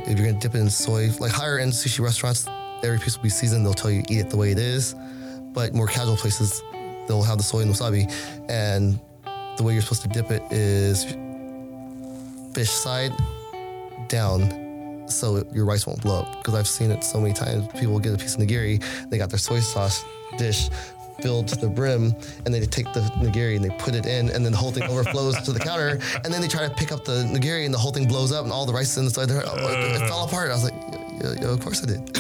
if you're gonna dip it in soy, like higher end sushi restaurants, every piece will be seasoned. They'll tell you eat it the way it is. But more casual places, they'll have the soy and wasabi. And the way you're supposed to dip it is fish side down, so your rice won't blow up. Because I've seen it so many times. People get a piece of nigiri, they got their soy sauce dish filled to the brim, and then they take the nigiri and they put it in, and then the whole thing overflows to the counter, and then they try to pick up the nigiri, and the whole thing blows up, and all the rice is inside there. It fell apart. I was like, yeah, of course I did.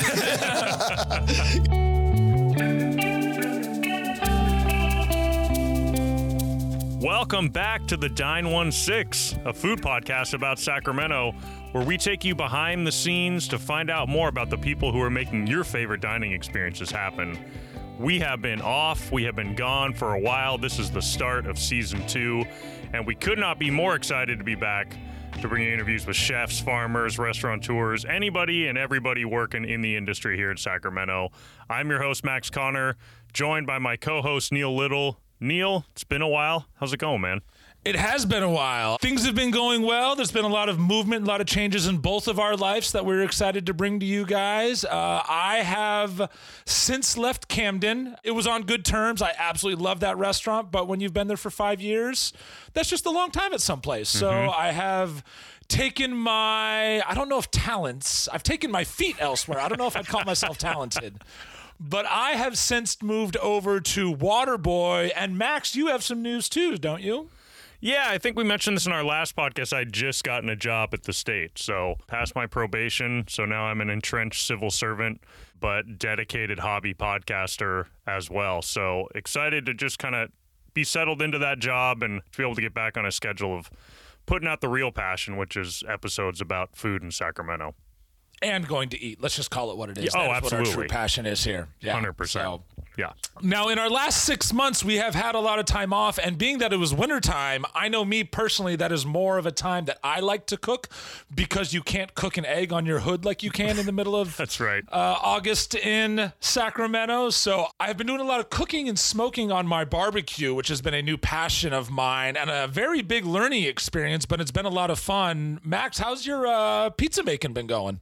Welcome back to the Dine 16, a food podcast about Sacramento, where we take you behind the scenes to find out more about the people who are making your favorite dining experiences happen. We have been off, we have been gone for a while. This is the start of season 2, and we could not be more excited to be back to bring you interviews with chefs, farmers, restaurateurs, anybody and everybody working in the industry here in Sacramento. I'm your host, Max Connor, joined by my co-host, Neil Little. Neil, it's been a while. How's it going, man? It has been a while. Things have been going well. There's been a lot of movement, a lot of changes in both of our lives that we're excited to bring to you guys. I have since left Camden. It was on good terms. I absolutely love that restaurant. But when you've been there for 5 years, that's just a long time at some place. So I have taken I don't know if talents, I've taken my feet elsewhere. I don't know if I'd call myself talented. But I have since moved over to Waterboy. And Max, you have some news too, don't you? Yeah, I think we mentioned this in our last podcast. I'd just gotten a job at the state, so passed my probation. So now I'm an entrenched civil servant, but dedicated hobby podcaster as well. So excited to just kind of be settled into that job and to be able to get back on a schedule of putting out the real passion, which is episodes about food in Sacramento. And going to eat. Let's just call it what it is. Yeah, That's absolutely. what our true passion is here. Yeah, 100%. So. Yeah. Now, in our last 6 months, we have had a lot of time off, and being that it was wintertime, I know me personally, that is more of a time that I like to cook because you can't cook an egg on your hood like you can in the middle of That's right. August in Sacramento. So I've been doing a lot of cooking and smoking on my barbecue, which has been a new passion of mine and a very big learning experience, but it's been a lot of fun. Max, how's your pizza making been going?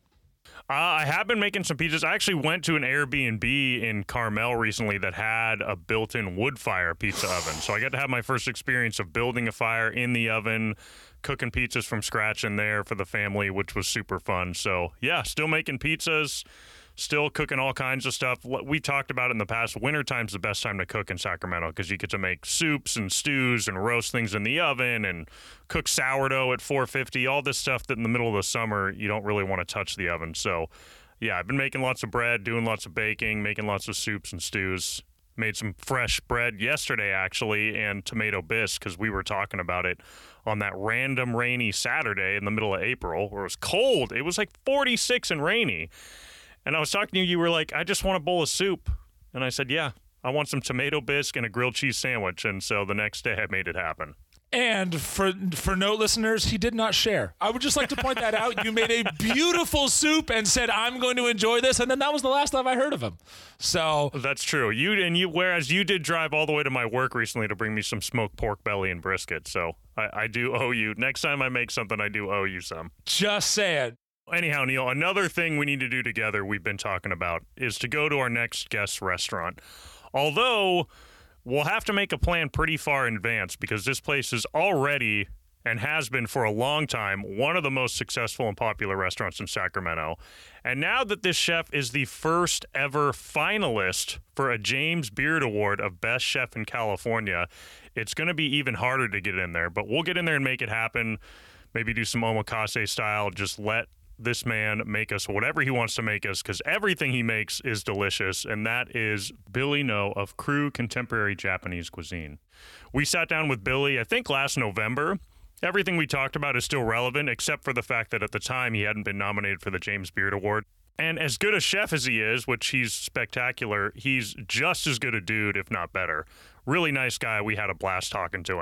I have been making some pizzas. I actually went to an Airbnb in Carmel recently that had a built-in wood fire pizza oven. So I got to have my first experience of building a fire in the oven, cooking pizzas from scratch in there for the family, which was super fun. So yeah, still making pizzas, still cooking all kinds of stuff. We talked about it in the past. Wintertime's the best time to cook in Sacramento because you get to make soups and stews and roast things in the oven and cook sourdough at 450, all this stuff that in the middle of the summer you don't really want to touch the oven. So yeah, I've been making lots of bread, doing lots of baking, making lots of soups and stews. Made some fresh bread yesterday, actually, and tomato bisque because we were talking about it on that random rainy Saturday in the middle of April where it was cold. It was like 46 and rainy. And I was talking to you, you were like, I just want a bowl of soup. And I said, yeah, I want some tomato bisque and a grilled cheese sandwich. And so the next day I made it happen. And for note listeners, he did not share. I would just like to point that out. You made a beautiful soup and said, I'm going to enjoy this. And then that was the last time I heard of him. So that's true. Whereas you did drive all the way to my work recently to bring me some smoked pork belly and brisket. So I do owe you. Next time I make something, I do owe you some. Just saying. Anyhow, Neil, another thing we need to do together we've been talking about is to go to our next guest restaurant. Although we'll have to make a plan pretty far in advance because this place is already and has been for a long time one of the most successful and popular restaurants in Sacramento. And now that this chef is the first ever finalist for a James Beard Award of Best Chef in California, it's going to be even harder to get in there. But we'll get in there and make it happen. Maybe do some omakase style, just let this man make us whatever he wants to make us because everything he makes is delicious, and that is Billy No of Crew Contemporary Japanese Cuisine. We sat down with Billy, I think last November. Everything we talked about is still relevant, except for the fact that at the time he hadn't been nominated for the James Beard Award. And as good a chef as he is, which he's spectacular, he's just as good a dude, if not better. Really nice guy. We had a blast talking to him.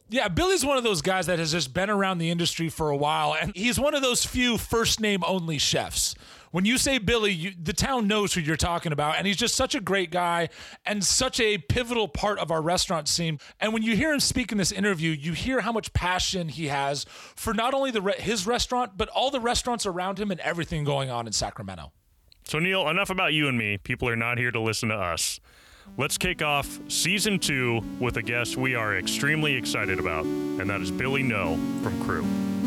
Yeah, Billy's one of those guys that has just been around the industry for a while, and he's one of those few first name only chefs. When you say Billy, the town knows who you're talking about, and he's just such a great guy and such a pivotal part of our restaurant scene. And when you hear him speak in this interview, you hear how much passion he has for not only his restaurant, but all the restaurants around him and everything going on in Sacramento. So, Neil, enough about you and me. People are not here to listen to us. Let's kick off season 2 with a guest we are extremely excited about, and that is Billy No from Crew.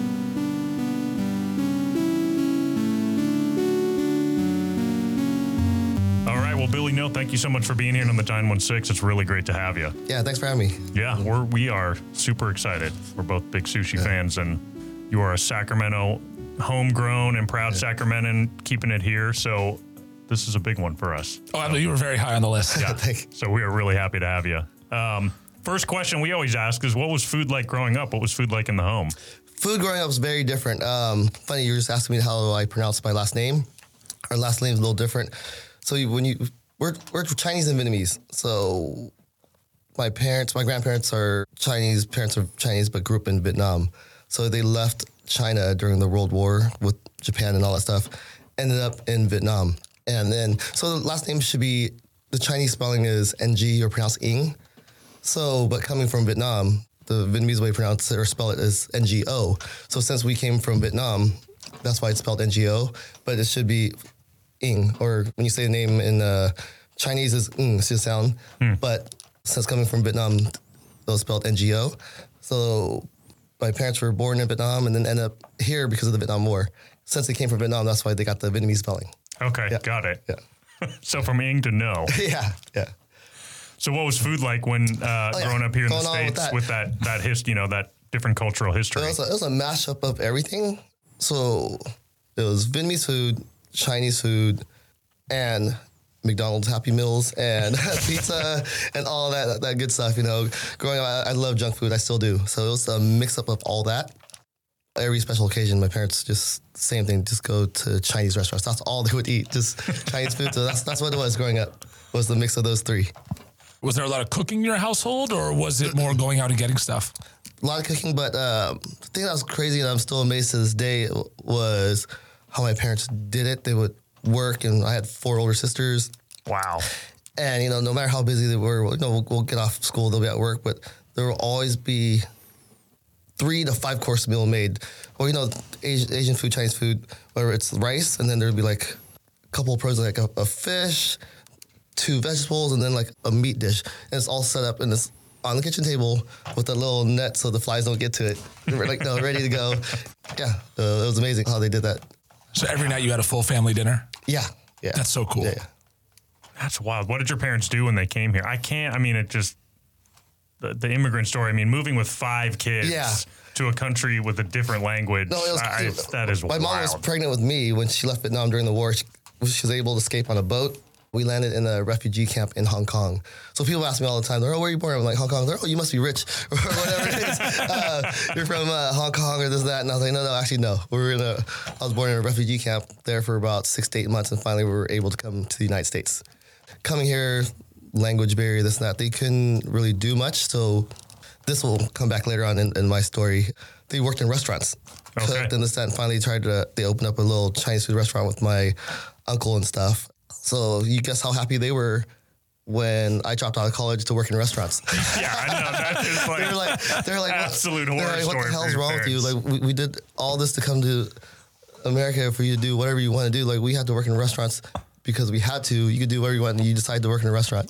All right, well, Billy No, thank you so much for being here on the 916. It's really great to have you. Yeah, thanks for having me. Yeah, we are super excited. We're both big sushi fans, and you are a Sacramento homegrown and proud Sacramentan, keeping it here. So this is a big one for us. Oh, I know you were very high on the list. Yeah, so we are really happy to have you. First question we always ask is, what was food like growing up? What was food like in the home? Food growing up was very different. Funny, you were just asking me how do I pronounce my last name. Our last name is a little different. So we're Chinese and Vietnamese. So my grandparents are Chinese, parents are Chinese, but grew up in Vietnam. So they left China during the World War with Japan and all that stuff, ended up in Vietnam. And then, so the last name should be, the Chinese spelling is NG or pronounced Ing. So, but coming from Vietnam, the Vietnamese way to pronounce it or spell it is NGO. So since we came from Vietnam, that's why it's spelled NGO, but it should be Ing, or when you say the name in Chinese is Ng, it's just sound. But since coming from Vietnam, it was spelled NGO. So my parents were born in Vietnam and then ended up here because of the Vietnam War. Since they came from Vietnam, that's why they got the Vietnamese spelling. Okay, got it. Yeah. So from Ing to No. yeah. So what was food like when growing up here in the States with that that different cultural history? It was a mashup of everything. So it was Vietnamese food, Chinese food, and McDonald's Happy Meals and pizza and all that good stuff. Growing up, I love junk food. I still do. So it was a mix-up of all that. Every special occasion, my parents just, same thing, just go to Chinese restaurants. That's all they would eat, just Chinese food. So that's what it was growing up, was the mix of those three. Was there a lot of cooking in your household, or was it more going out and getting stuff? A lot of cooking, but the thing that was crazy and I'm still amazed to this day was how my parents did it. They would work, and I had 4 older sisters. Wow. And, no matter how busy they were, we'll get off school, they'll be at work, but there will always be 3 to 5 course meal made. Or, Asian food, Chinese food, whether it's rice, and then there'd be like a couple of proteins, like a fish, 2 vegetables, and then like a meat dish. And it's all set up in this on the kitchen table with a little net so the flies don't get to it. We're ready to go. Yeah, it was amazing how they did that. So every night you had a full family dinner? Yeah. That's so cool. Yeah. That's wild. What did your parents do when they came here? The immigrant story. Moving with 5 kids to a country with a different language. No, it was that is my wild. mom was pregnant with me when she left Vietnam during the war. She was able to escape on a boat. We landed in a refugee camp in Hong Kong. So people ask me all the time, where are you born? I'm like, Hong Kong. They're, you must be rich or whatever it is. You're from Hong Kong or this, that. And I was like, no, actually, no. I was born in a refugee camp there for about 6 to 8 months. And finally we were able to come to the United States. Coming here, language barrier, this and that, they couldn't really do much. So this will come back later on in my story. They worked in restaurants. Okay. Cooked and this, that, and finally they opened up a little Chinese food restaurant with my uncle and stuff. So you guess how happy they were when I dropped out of college to work in restaurants. Yeah, I know. That is they're like absolute horror story. What the hell's wrong with you? Parents. Like we did all this to come to America for you to do whatever you want to do. Like we had to work in restaurants because we had to. You could do whatever you want, and you decided to work in a restaurant.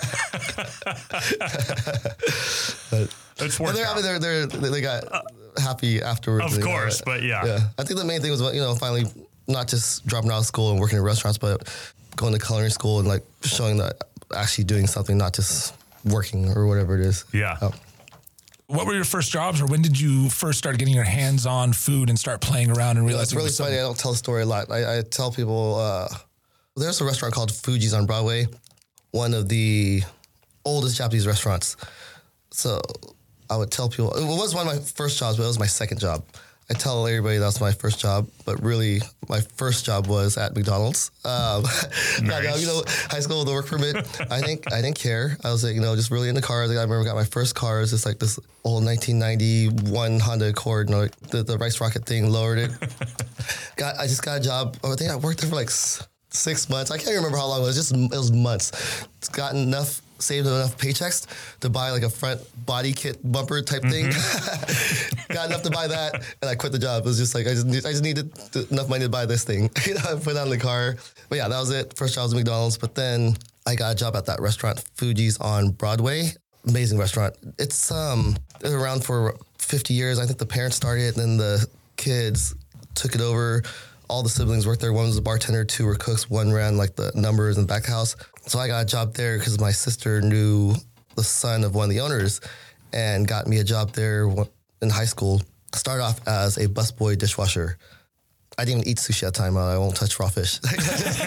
It's worked out. They got happy afterwards. Of course, but yeah. I think the main thing was finally not just dropping out of school and working in restaurants, but going to culinary school and like showing that actually doing something, not just working or whatever it is. Yeah. What were your first jobs, or when did you first start getting your hands on food and start playing around and realizing? It's really funny. I don't tell the story a lot. I tell people there's a restaurant called Fuji's on Broadway, one of the oldest Japanese restaurants. So I would tell people, it was one of my first jobs, but it was my second job. I tell everybody that's my first job, but really my first job was at McDonald's. Nice. High school with the work permit. I didn't care. I was like, just really into cars. I remember I got my first car. It's just like this old 1991 Honda Accord. The Rice Rocket thing, lowered it. I just got a job. I think I worked there for like 6 months. I can't remember how long it was. It was months. It's gotten saved enough paychecks to buy like a front body kit bumper type thing. Got enough to buy that, and I quit the job. It was just like I just needed enough money to buy this thing. I put it on the car. But yeah, that was it. First job was McDonald's, but then I got a job at that restaurant, Fuji's on Broadway. Amazing restaurant. It's around for 50 years. I think the parents started it, and then the kids took it over. All the siblings worked there. One was a bartender, 2 were cooks, 1 ran like the numbers in the back house. So I got a job there because my sister knew the son of one of the owners and got me a job there in high school. Started off as a busboy dishwasher. I didn't even eat sushi at the time. I won't touch raw fish. and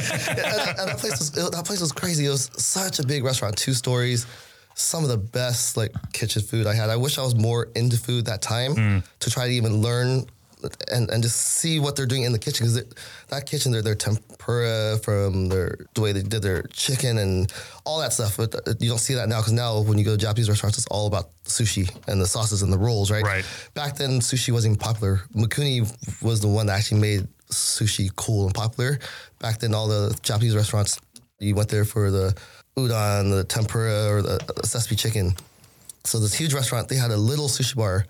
that place was crazy. It was such a big restaurant, 2 stories. Some of the best like kitchen food I had. I wish I was more into food that time to try to even learn and just see what they're doing in the kitchen, because that kitchen, their tempura, from the way they did their chicken and all that stuff. But you don't see that now, because now when you go to Japanese restaurants, it's all about sushi and the sauces and the rolls, right? Right. Back then, sushi wasn't even popular. Mikuni was the one that actually made sushi cool and popular. Back then, all the Japanese restaurants, you went there for the udon, the tempura, or the sesame chicken. So this huge restaurant, they had a little sushi bar,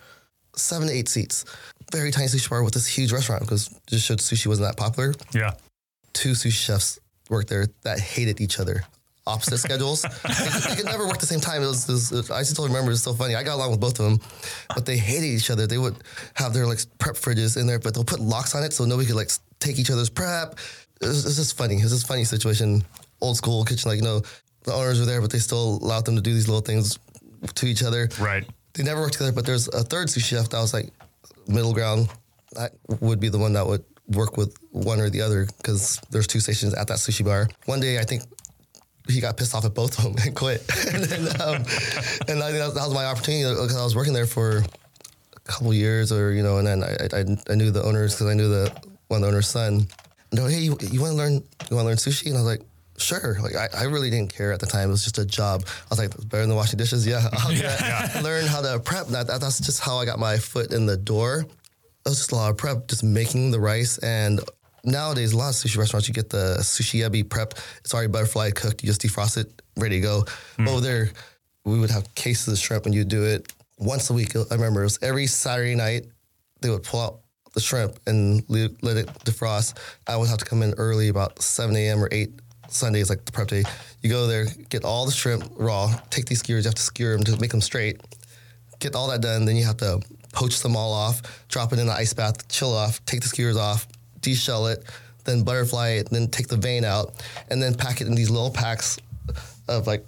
7 to 8 seats. Very tiny sushi bar with this huge restaurant, because it just showed sushi wasn't that popular. Yeah. 2 sushi chefs worked there that hated each other. Opposite schedules. They could never work the same time. I still remember, it's so funny. I got along with both of them, but they hated each other. They would have their like prep fridges in there, but they'll put locks on it so nobody could like take each other's prep. It was just funny. It was this funny situation. Old school kitchen, the owners were there, but they still allowed them to do these little things to each other. Right. They never worked together, but there's a third sushi chef that was like middle ground. That would be the one that would work with one or the other, because there's 2 stations at that sushi bar. One day, I think he got pissed off at both of them and quit. and I think that was my opportunity, because I was working there for a couple years, and then I knew the owners, because I knew one of the owner's son. And they're like, hey, you want to learn sushi? And I was like, sure. I really didn't care at the time. It was just a job. I was like, better than washing dishes? Yeah. I'll learn how to prep. That's just how I got my foot in the door. It was just a lot of prep, just making the rice. And nowadays, a lot of sushi restaurants, you get the sushi ebi prep. It's already butterfly cooked. You just defrost it, ready to go. Over there, we would have cases of shrimp, and you do it once a week. I remember it was every Saturday night, they would pull out the shrimp and let it defrost. I would have to come in early, about 7 a.m. or 8. Sunday is like the prep day. You go there, get all the shrimp raw, take these skewers, you have to skewer them to make them straight. Get all that done, then you have to poach them all off, drop it in the ice bath, chill off, take the skewers off, de-shell it, then butterfly it, then take the vein out, and then pack it in these little packs of like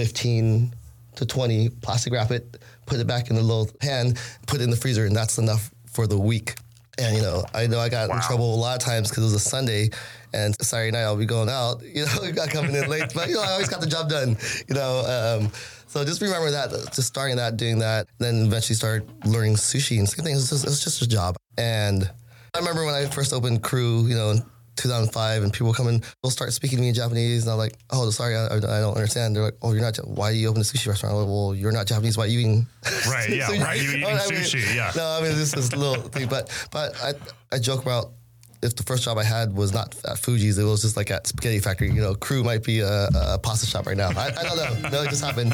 15 to 20, plastic wrap it, put it back in the little pan, put it in the freezer, and that's enough for the week. And, I got in trouble a lot of times because it was a Sunday, and Saturday night I'll be going out, got coming in late, but, I always got the job done, So just remember that, just starting that, doing that, then eventually started learning sushi, and same thing, it was just a job. And I remember when I first opened Crew, in 2005, and people come in, they'll start speaking to me in Japanese, and I'm like, oh, sorry, I don't understand. They're like, oh, you're not, why you open a sushi restaurant? I'm like, well, you're not Japanese, why are you eating? Right, yeah, why are you eating sushi? Yeah. No, this is a little thing, but I joke about, if the first job I had was not at Fuji's, it was just like at Spaghetti Factory. Crew might be a pasta shop right now. I don't know. No, it just happened.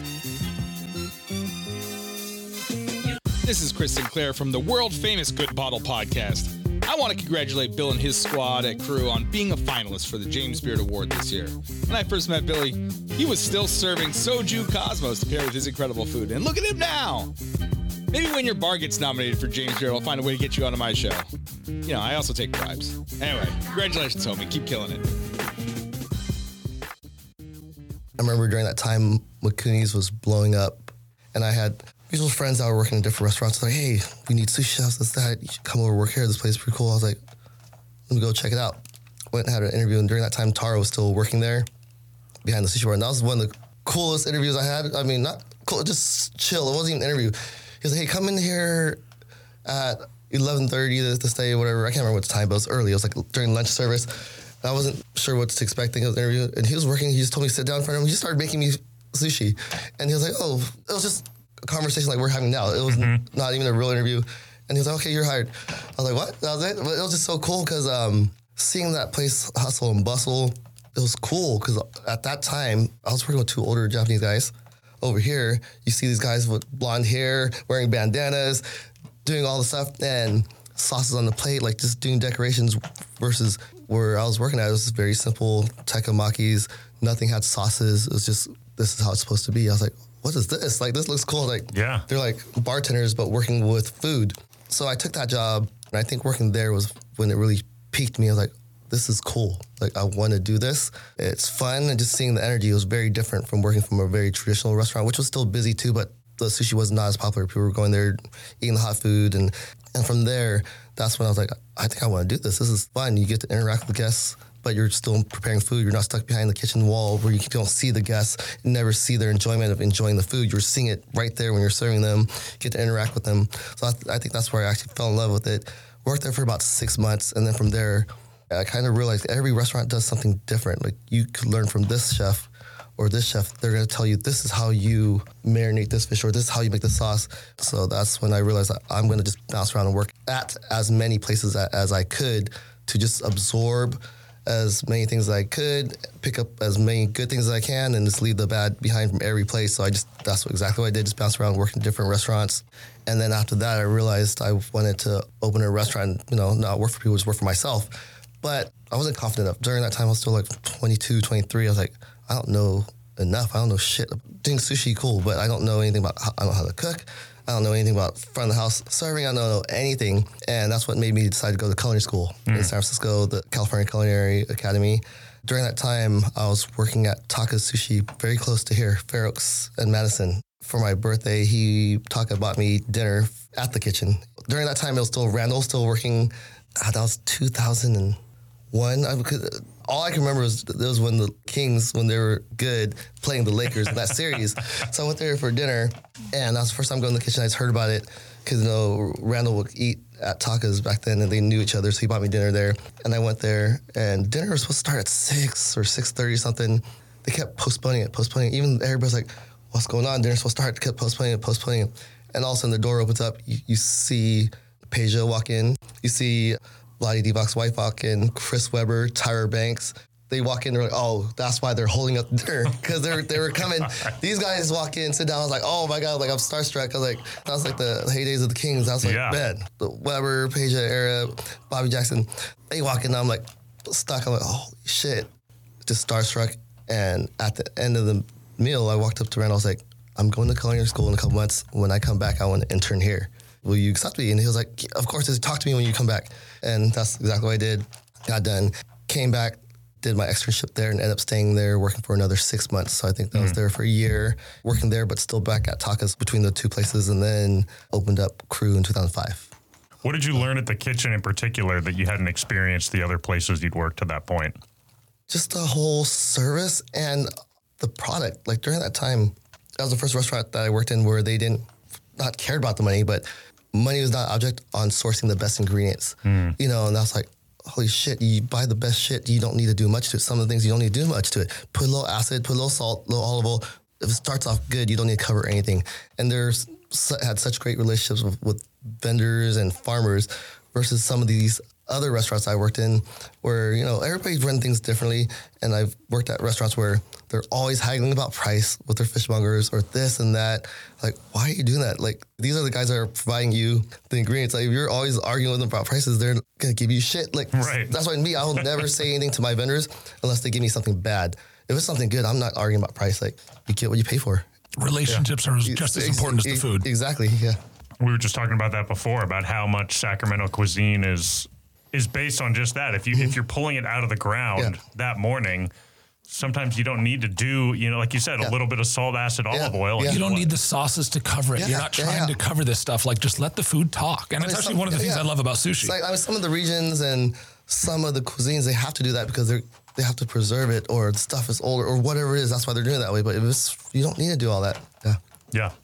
This is Chris Sinclair from the world-famous Good Bottle Podcast. I want to congratulate Bill and his squad at Crew on being a finalist for the James Beard Award this year. When I first met Billy, he was still serving Soju Cosmos to pair with his incredible food. And look at him now! Maybe when your bar gets nominated for James Beard, I'll find a way to get you onto my show. I also take bribes. Anyway, congratulations, homie. Keep killing it. I remember during that time, Mikuni's was blowing up, and I had mutual friends that were working in different restaurants. Like, hey, we need sushi chefs, this, that. You should come over work here. This place is pretty cool. I was like, let me go check it out. Went and had an interview, and during that time, Taro was still working there behind the sushi bar, and that was one of the coolest interviews I had. I mean, not cool, just chill. It wasn't even an interview. He was like, hey, come in here at 11:30 to stay, whatever. I can't remember what the time, but it was early. It was like during lunch service. I wasn't sure what to expect of the interview. And he was working. He just told me to sit down in front of him. He just started making me sushi. And he was like, oh, it was just a conversation like we're having now. It was not even a real interview. And he was like, okay, you're hired. I was like, what? That was it? But it was just so cool because seeing that place hustle and bustle, it was cool because at that time, I was working with 2 older Japanese guys. Over here, you see these guys with blonde hair, wearing bandanas, doing all the stuff, and sauces on the plate, like just doing decorations versus where I was working at. It was very simple, tekamakis, nothing had sauces. It was just, this is how it's supposed to be. I was like, what is this? Like, this looks cool. Like, Yeah. they're like bartenders, but working with food. So I took that job, and I think working there was when it really piqued me. I was like, this is cool. Like, I want to do this. It's fun, and just seeing the energy was very different from working from a very traditional restaurant, which was still busy too, but the sushi was not as popular. People were going there, eating the hot food, and from there, that's when I was like, I think I want to do this. This is fun. You get to interact with guests, but you're still preparing food. You're not stuck behind the kitchen wall where you don't see the guests, and never see their enjoyment of enjoying the food. You're seeing it right there when you're serving them, get to interact with them. So I think that's where I actually fell in love with it. Worked there for about 6 months, and then from there, I kind of realized every restaurant does something different. Like, you could learn from this chef or this chef. They're going to tell you, this is how you marinate this fish, or this is how you make the sauce. So that's when I realized that I'm going to just bounce around and work at as many places as I could to just absorb as many things as I could, pick up as many good things as I can, and just leave the bad behind from every place. So that's exactly what I did, just bounce around, work in different restaurants. And then after that, I realized I wanted to open a restaurant, not work for people, just work for myself. But I wasn't confident enough. During that time, I was still like 22, 23. I was like, I don't know enough. I don't know shit. Doing sushi, cool, but I don't know anything about, I don't know how to cook. I don't know anything about front of the house serving. I don't know anything. And that's what made me decide to go to culinary school in San Francisco, the California Culinary Academy. During that time, I was working at Taka's Sushi, very close to here, Fair Oaks and Madison. For my birthday, Taka bought me dinner at the kitchen. During that time, it was still Randall, still working. That was 2001. All I can remember was when the Kings, when they were good, playing the Lakers in that series. So I went there for dinner, and that was the first time going to the kitchen. I just heard about it because Randall would eat at Taka's back then, and they knew each other, so he bought me dinner there. And I went there, and dinner was supposed to start at 6 or 6:30 or something. They kept postponing it. Even everybody's like, what's going on? Dinner's supposed to start. They kept postponing it. And all of a sudden, the door opens up. You see Peja walk in. You see Lottie Divak's wife walk in, Chris Webber, Tyra Banks. They walk in, they're like, oh, that's why they're holding up the dinner, because they were coming. These guys walk in, sit down. I was like, oh my God, like I'm starstruck. I was like, that was like the heydays of the Kings. I was like, man, the Webber, Peja era, Bobby Jackson. They walk in, I'm like stuck. I'm like, holy shit, just starstruck. And at the end of the meal, I walked up to Randall. I was like, I'm going to culinary school in a couple months. When I come back, I want to intern here. Will you accept me? And he was like, of course, just talk to me when you come back. And that's exactly what I did. Got done, came back, did my externship there, and ended up staying there, working for another 6 months. So I think that was there for a year, working there, but still back at Taka's between the two places, and then opened up Crew in 2005. What did you learn at the kitchen in particular that you hadn't experienced the other places you'd worked to that point? Just the whole service and the product. Like, during that time, that was the first restaurant that I worked in where they not cared about the money, but money was not object on sourcing the best ingredients. And that's like, holy shit, you buy the best shit, you don't need to do much to it. Some of the things you don't need to do much to it. Put a little acid, put a little salt, a little olive oil. If it starts off good, you don't need to cover anything. And had such great relationships with vendors and farmers versus some of these other restaurants I worked in where, everybody's run things differently. And I've worked at restaurants where they're always haggling about price with their fishmongers or this and that. Like, why are you doing that? Like, these are the guys that are providing you the ingredients. Like, if you're always arguing with them about prices, they're going to give you shit. Like, That's why I will never say anything to my vendors unless they give me something bad. If it's something good, I'm not arguing about price. Like, you get what you pay for. Relationships are just as important as the food. Exactly, yeah. We were just talking about that before, about how much Sacramento cuisine is based on just that. If you're pulling it out of the ground that morning, sometimes you don't need to do, like you said, a little bit of salt, acid, olive oil. You don't need the sauces to cover it. You're not trying to cover this stuff. Like, just let the food talk. And it's actually one of the things I love about sushi. It's like, some of the regions and some of the cuisines, they have to do that because they have to preserve it, or the stuff is older, or whatever it is. That's why they're doing it that way. But you don't need to do all that. Yeah.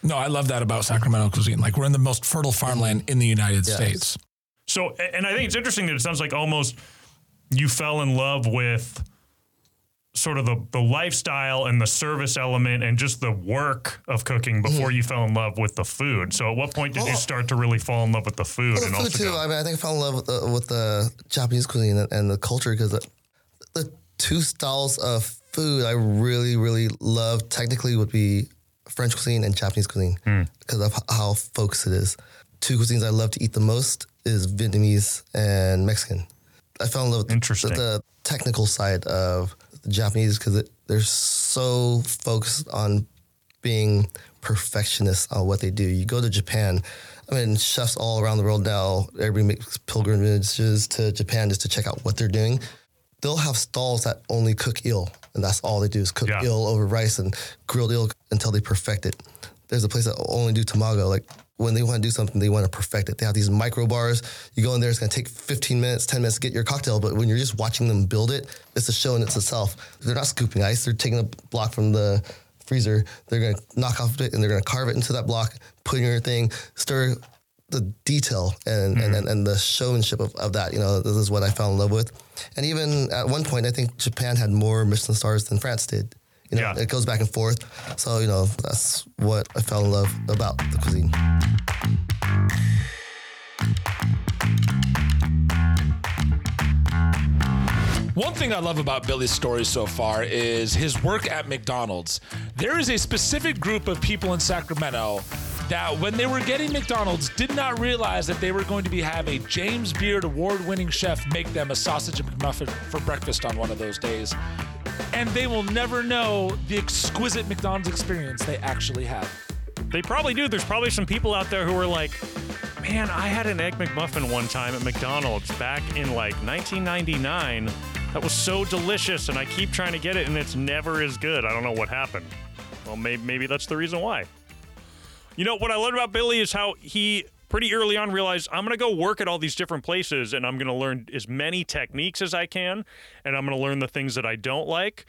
No, I love that about Sacramento cuisine. Like, we're in the most fertile farmland in the United States. So, and I think it's interesting that it sounds like almost you fell in love with sort of the lifestyle and the service element and just the work of cooking before you fell in love with the food. So at what point did you start to really fall in love with the food? Well, the food too. I mean, I think I fell in love with the Japanese cuisine and the culture, because the two styles of food I really, really love technically would be French cuisine and Japanese cuisine, because of how focused it is. Two cuisines I love to eat the most is Vietnamese and Mexican. I fell in love with the technical side of the Japanese, because they're so focused on being perfectionists on what they do. You go to Japan, I mean, chefs all around the world now, everybody makes pilgrimages to Japan just to check out what they're doing. They'll have stalls that only cook eel, and that's all they do is cook eel over rice and grilled eel until they perfect it. There's a place that only do tamago. Like, when they want to do something, they want to perfect it. They have these micro bars. You go in there, it's going to take 15 minutes, 10 minutes to get your cocktail. But when you're just watching them build it, it's a show in itself. They're not scooping ice. They're taking a block from the freezer. They're going to knock off it, and they're going to carve it into that block, put in your thing, stir the detail and the showmanship of that. You know, this is what I fell in love with. And even at one point, I think Japan had more Michelin stars than France did. You know, it goes back and forth. So, you know, that's what I fell in love about the cuisine. One thing I love about Billy's story so far is his work at McDonald's. There is a specific group of people in Sacramento that, when they were getting McDonald's, did not realize that they were going to be having a James Beard award-winning chef make them a sausage and McMuffin for breakfast on one of those days. And they will never know the exquisite McDonald's experience they actually have. They probably do. There's probably some people out there who are like, man, I had an Egg McMuffin one time at McDonald's back in like 1999. That was so delicious, and I keep trying to get it, and it's never as good. I don't know what happened. Well, maybe that's the reason why. You know, what I learned about Billy is how he pretty early on realized, I'm going to go work at all these different places, and I'm going to learn as many techniques as I can, and I'm going to learn the things that I don't like.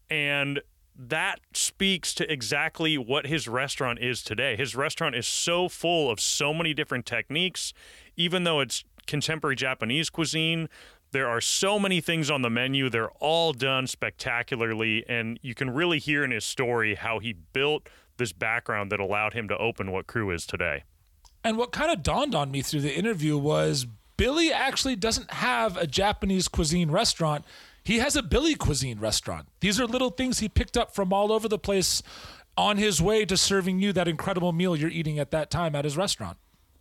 And that speaks to exactly what his restaurant is today. His restaurant is so full of so many different techniques. Even though it's contemporary Japanese cuisine, there are so many things on the menu. They're all done spectacularly, and you can really hear in his story how he built this background that allowed him to open what Crew is today. And what kind of dawned on me through the interview was Billy actually doesn't have a Japanese cuisine restaurant. He has a Billy cuisine restaurant. These are little things he picked up from all over the place on his way to serving you that incredible meal you're eating at that time at his restaurant.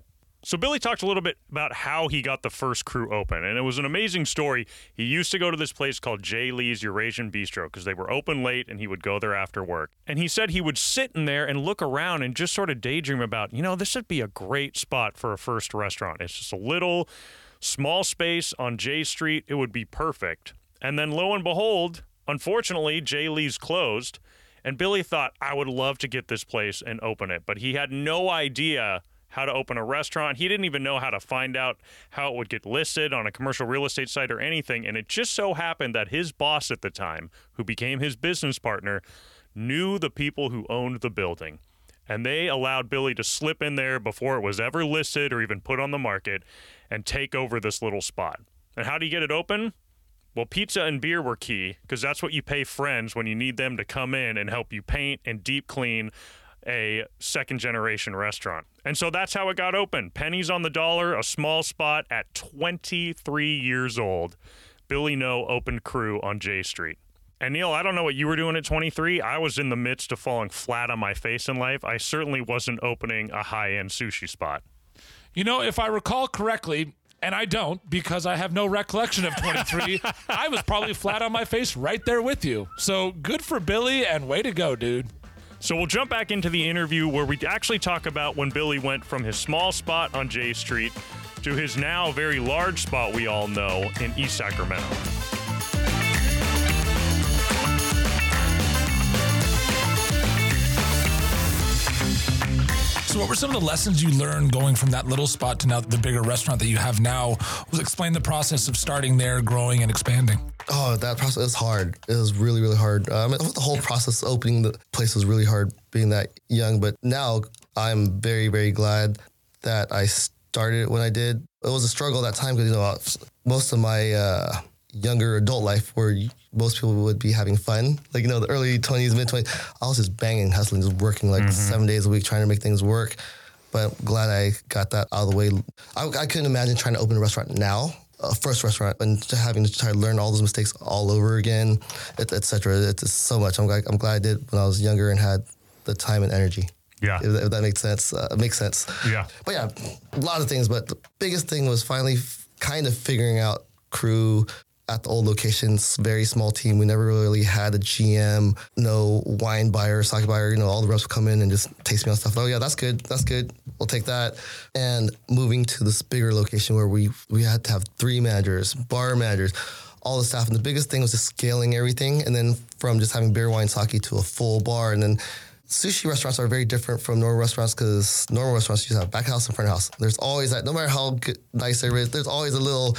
So Billy talked a little bit about how he got the first Crew open, and it was an amazing story. He used to go to this place called Jay Lee's Eurasian Bistro because they were open late, and he would go there after work. And he said he would sit in there and look around and just sort of daydream about, you know, this would be a great spot for a first restaurant. It's just a little small space on Jay Street. It would be perfect. And then lo and behold, unfortunately, Jay Lee's closed, and Billy thought, I would love to get this place and open it. But he had no idea how to open a restaurant. He didn't even know how to find out how it would get listed on a commercial real estate site or anything. And it just so happened that his boss at the time, who became his business partner, knew the people who owned the building. And they allowed Billy to slip in there before it was ever listed or even put on the market and take over this little spot. And how do you get it open? Well, pizza and beer were key, because that's what you pay friends when you need them to come in and help you paint and deep clean a second-generation restaurant. And so that's how it got open. Pennies on the dollar, a small spot at 23 years old. Billy No opened Crew on Jay Street. And Neil, I don't know what you were doing at 23. I was in the midst of falling flat on my face in life. I certainly wasn't opening a high-end sushi spot. You know, if I recall correctly, and I don't because I have no recollection of 23, I was probably flat on my face right there with you. So good for Billy, and way to go, dude. So we'll jump back into the interview where we actually talk about when Billy went from his small spot on Jay Street to his now very large spot we all know in East Sacramento. So what were some of the lessons you learned going from that little spot to now the bigger restaurant that you have now? Explain the process of starting there, growing, and expanding. Oh, that process is hard. It was really, really hard. The whole process opening the place was really hard being that young. But now I'm very, very glad that I started it when I did. It was a struggle at that time because, most of my younger adult life where most people would be having fun. Like, the early 20s, mid-20s, I was just banging, hustling, just working 7 days a week, trying to make things work. But I'm glad I got that out of the way. I couldn't imagine trying to open a restaurant now. First restaurant, and having to try to learn all those mistakes all over again, et cetera. It's so much. I'm glad I did when I was younger and had the time and energy. Yeah. If that makes sense. Makes sense. Yeah. But yeah, a lot of things. But the biggest thing was finally kind of figuring out crew at the old locations. Very small team. We never really had a GM, no wine buyer, sake buyer. All the reps would come in and just taste me on stuff. Oh yeah, that's good. That's good. We'll take that. And moving to this bigger location where we had to have 3 managers, bar managers, all the staff. And the biggest thing was just scaling everything. And then from just having beer, wine, sake to a full bar. And then sushi restaurants are very different from normal restaurants because normal restaurants, you have back house and front house. There's always that, no matter how nice everybody is, there's always a little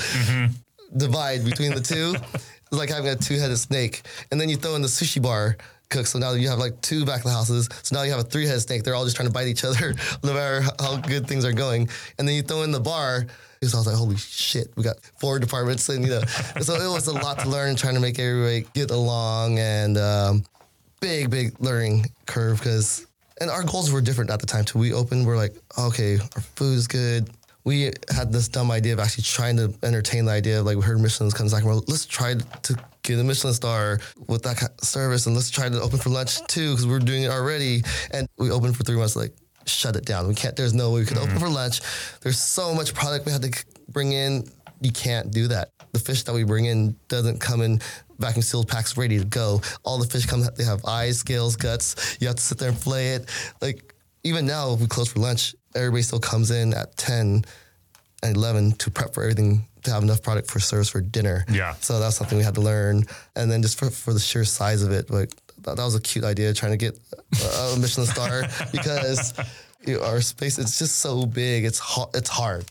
divide between the two. It's like having a 2-headed snake. And then you throw in the sushi bar cook. So now you have 2 back of the houses. So now you have a 3-headed snake. They're all just trying to bite each other no matter how good things are going. And then you throw in the bar. So I was like, holy shit, we got 4 departments. And, so it was a lot to learn, trying to make everybody get along, and big learning curve and our goals were different at the time too. We opened, we're like, okay, our food is good. We had this dumb idea of actually trying to entertain the idea of we heard Michelin's come to Sacramento. Let's try to get a Michelin star with that kind of service, and let's try to open for lunch too because we're doing it already. And we opened for 3 months, shut it down. We can't. There's no way we could open for lunch. There's so much product we had to bring in. You can't do that. The fish that we bring in doesn't come in vacuum sealed packs ready to go. All the fish come. They have eyes, scales, guts. You have to sit there and fillet it. Even now, if we close for lunch, everybody still comes in at 10 and 11 to prep for everything, to have enough product for service for dinner. Yeah. So that's something we had to learn. And then just for the sheer size of it, that was a cute idea, trying to get a Michelin star because our space, it's just so big. It's hard,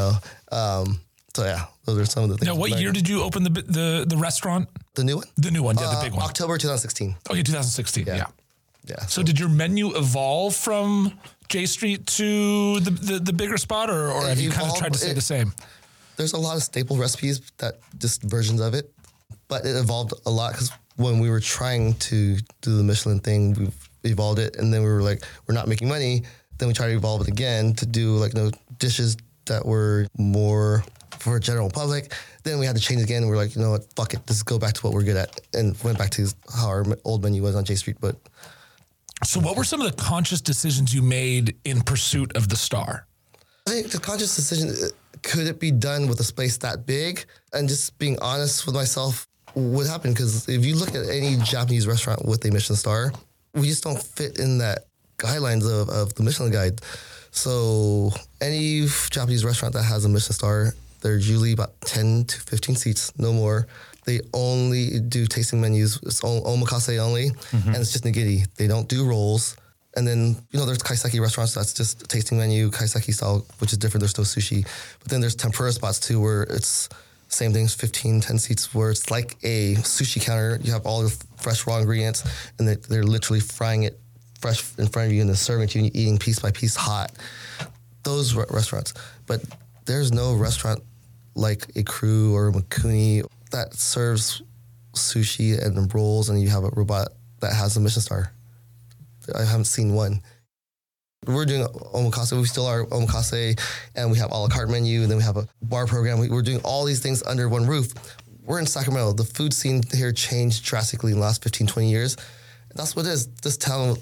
So yeah, those are some of the things. Now, what year did you open the restaurant? The new one? The new one, yeah, the big one. October 2016. Okay, 2016, yeah. Yeah. So did your menu evolve from J Street to the bigger spot, or have you kind of tried to stay the same? There's a lot of staple recipes, that just versions of it, but it evolved a lot because when we were trying to do the Michelin thing, we evolved it, and then we were like, we're not making money. Then we tried to evolve it again to do dishes that were more for general public. Then we had to change again. And we're like, you know what, fuck it, let's go back to what we're good at, and went back to how our old menu was on J Street. But so, what were some of the conscious decisions you made in pursuit of the star? I think the conscious decision, could it be done with a space that big? And just being honest with myself, what happened? Because if you look at any Japanese restaurant with a Michelin star, we just don't fit in that guidelines of the Michelin Guide. So any Japanese restaurant that has a Michelin star, they're usually about 10 to 15 seats, no more. They only do tasting menus. It's omakase only, and it's just nigiri. They don't do rolls. And then, there's kaiseki restaurants that's just a tasting menu, kaiseki style, which is different. There's no sushi. But then there's tempura spots too, where it's same things, 15, 10 seats, where it's like a sushi counter. You have all the fresh raw ingredients, and they're literally frying it fresh in front of you and then serving it to you, and you're eating piece by piece hot. Those restaurants. But there's no restaurant like a Crew or a Mikuni that serves sushi and rolls, and you have a robot that has a Michelin star. I haven't seen one. We're doing omakase. We still are omakase, and we have a la carte menu, and then we have a bar program. We're doing all these things under one roof. We're in Sacramento. The food scene here changed drastically in the last 15, 20 years. And that's what it is. This town,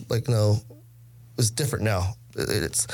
is different now. It's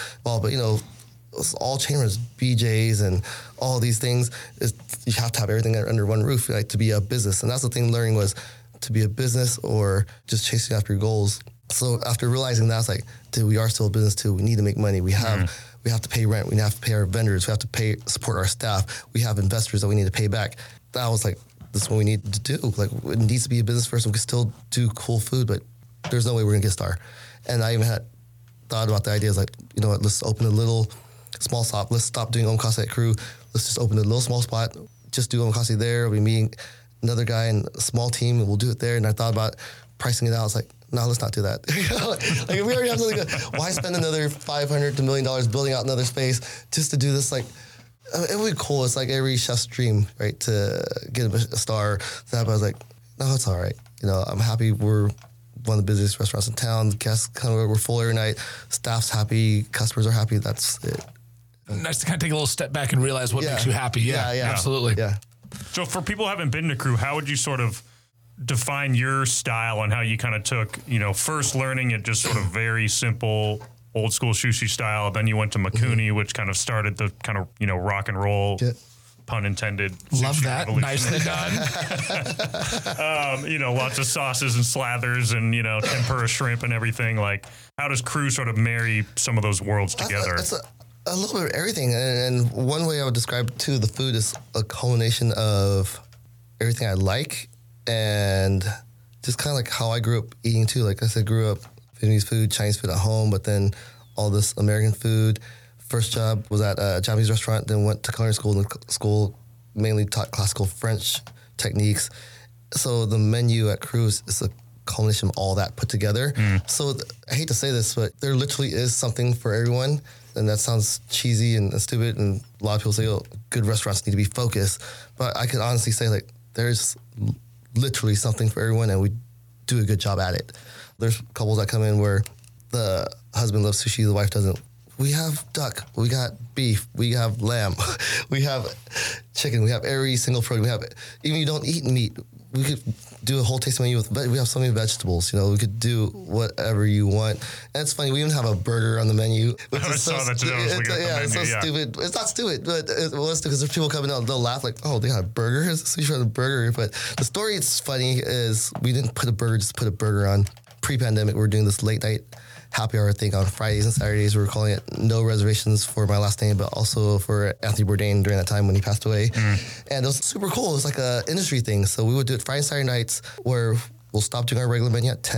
all chain rooms, BJ's and all these things. You have to have everything under one roof to be a business. And that's the thing learning was to be a business or just chasing after your goals. So after realizing that, it's like, dude, we are still a business too. We need to make money. We have to pay rent. We have to pay our vendors. We have to support our staff. We have investors that we need to pay back. That was like, this is what we need to do. It needs to be a business first. We can still do cool food, but there's no way we're gonna get a star. And I even had thought about the idea, like, you know what, let's open a little small shop. Let's stop doing omakase at Crew. Let's just open a little small spot. Just do omakase there. We'll be meeting another guy and a small team, and we'll do it there. And I thought about pricing it out. I was like, no, let's not do that. Like if we already have something good, why spend another $500 to $1 million building out another space just to do this? Like, it would be cool. It's like every chef's dream, right? To get a star. But I was like, no, it's all right. I'm happy we're one of the busiest restaurants in town. The guests we're full every night. Staff's happy. Customers are happy. That's it. Nice to kind of take a little step back and realize what makes you happy. Yeah, absolutely. Yeah. So for people who haven't been to Crew, how would you sort of define your style and how you kind of took, first learning it just sort of very simple, old school sushi style. Then you went to Mikuni, which kind of started the kind of, rock and roll, pun intended. Love that. Revolution. Nicely done. Lots of sauces and slathers and, tempura shrimp and everything. Like, how does Crew sort of marry some of those worlds together? It's a little bit of everything. And one way I would describe, too, the food is a culmination of everything I like and just kind of like how I grew up eating, too. Like I said, grew up Vietnamese food, Chinese food at home, but then all this American food. First job was at a Japanese restaurant, then went to culinary school. And the school mainly taught classical French techniques. So the menu at Crew is a culmination of all that put together. So I hate to say this, but there literally is something for everyone. And that sounds cheesy and stupid. And a lot of people say, oh, good restaurants need to be focused. But I could honestly say, like, there's literally something for everyone, and we do a good job at it. There's couples that come in where the husband loves sushi, the wife doesn't. We have duck, we got beef, we have lamb, we have chicken, we have every single protein. We have, even if you don't eat meat, we could do a whole tasting menu with, we have so many vegetables, we could do whatever you want. And it's funny, we even have a burger on the menu. I saw that today. It's so stupid. It's not stupid, but it was because there's people coming out, they'll laugh like, oh, they got a burger? It's a sushi on a burger. But the story it's funny is we didn't put a burger, just put a burger on. Pre-pandemic, we were doing this late night happy hour thing on Fridays and Saturdays. We were calling it No Reservations for my last name, but also for Anthony Bourdain during that time when he passed away. And it was super cool. It was like an industry thing. So we would do it Friday and Saturday nights where we'll stop doing our regular menu at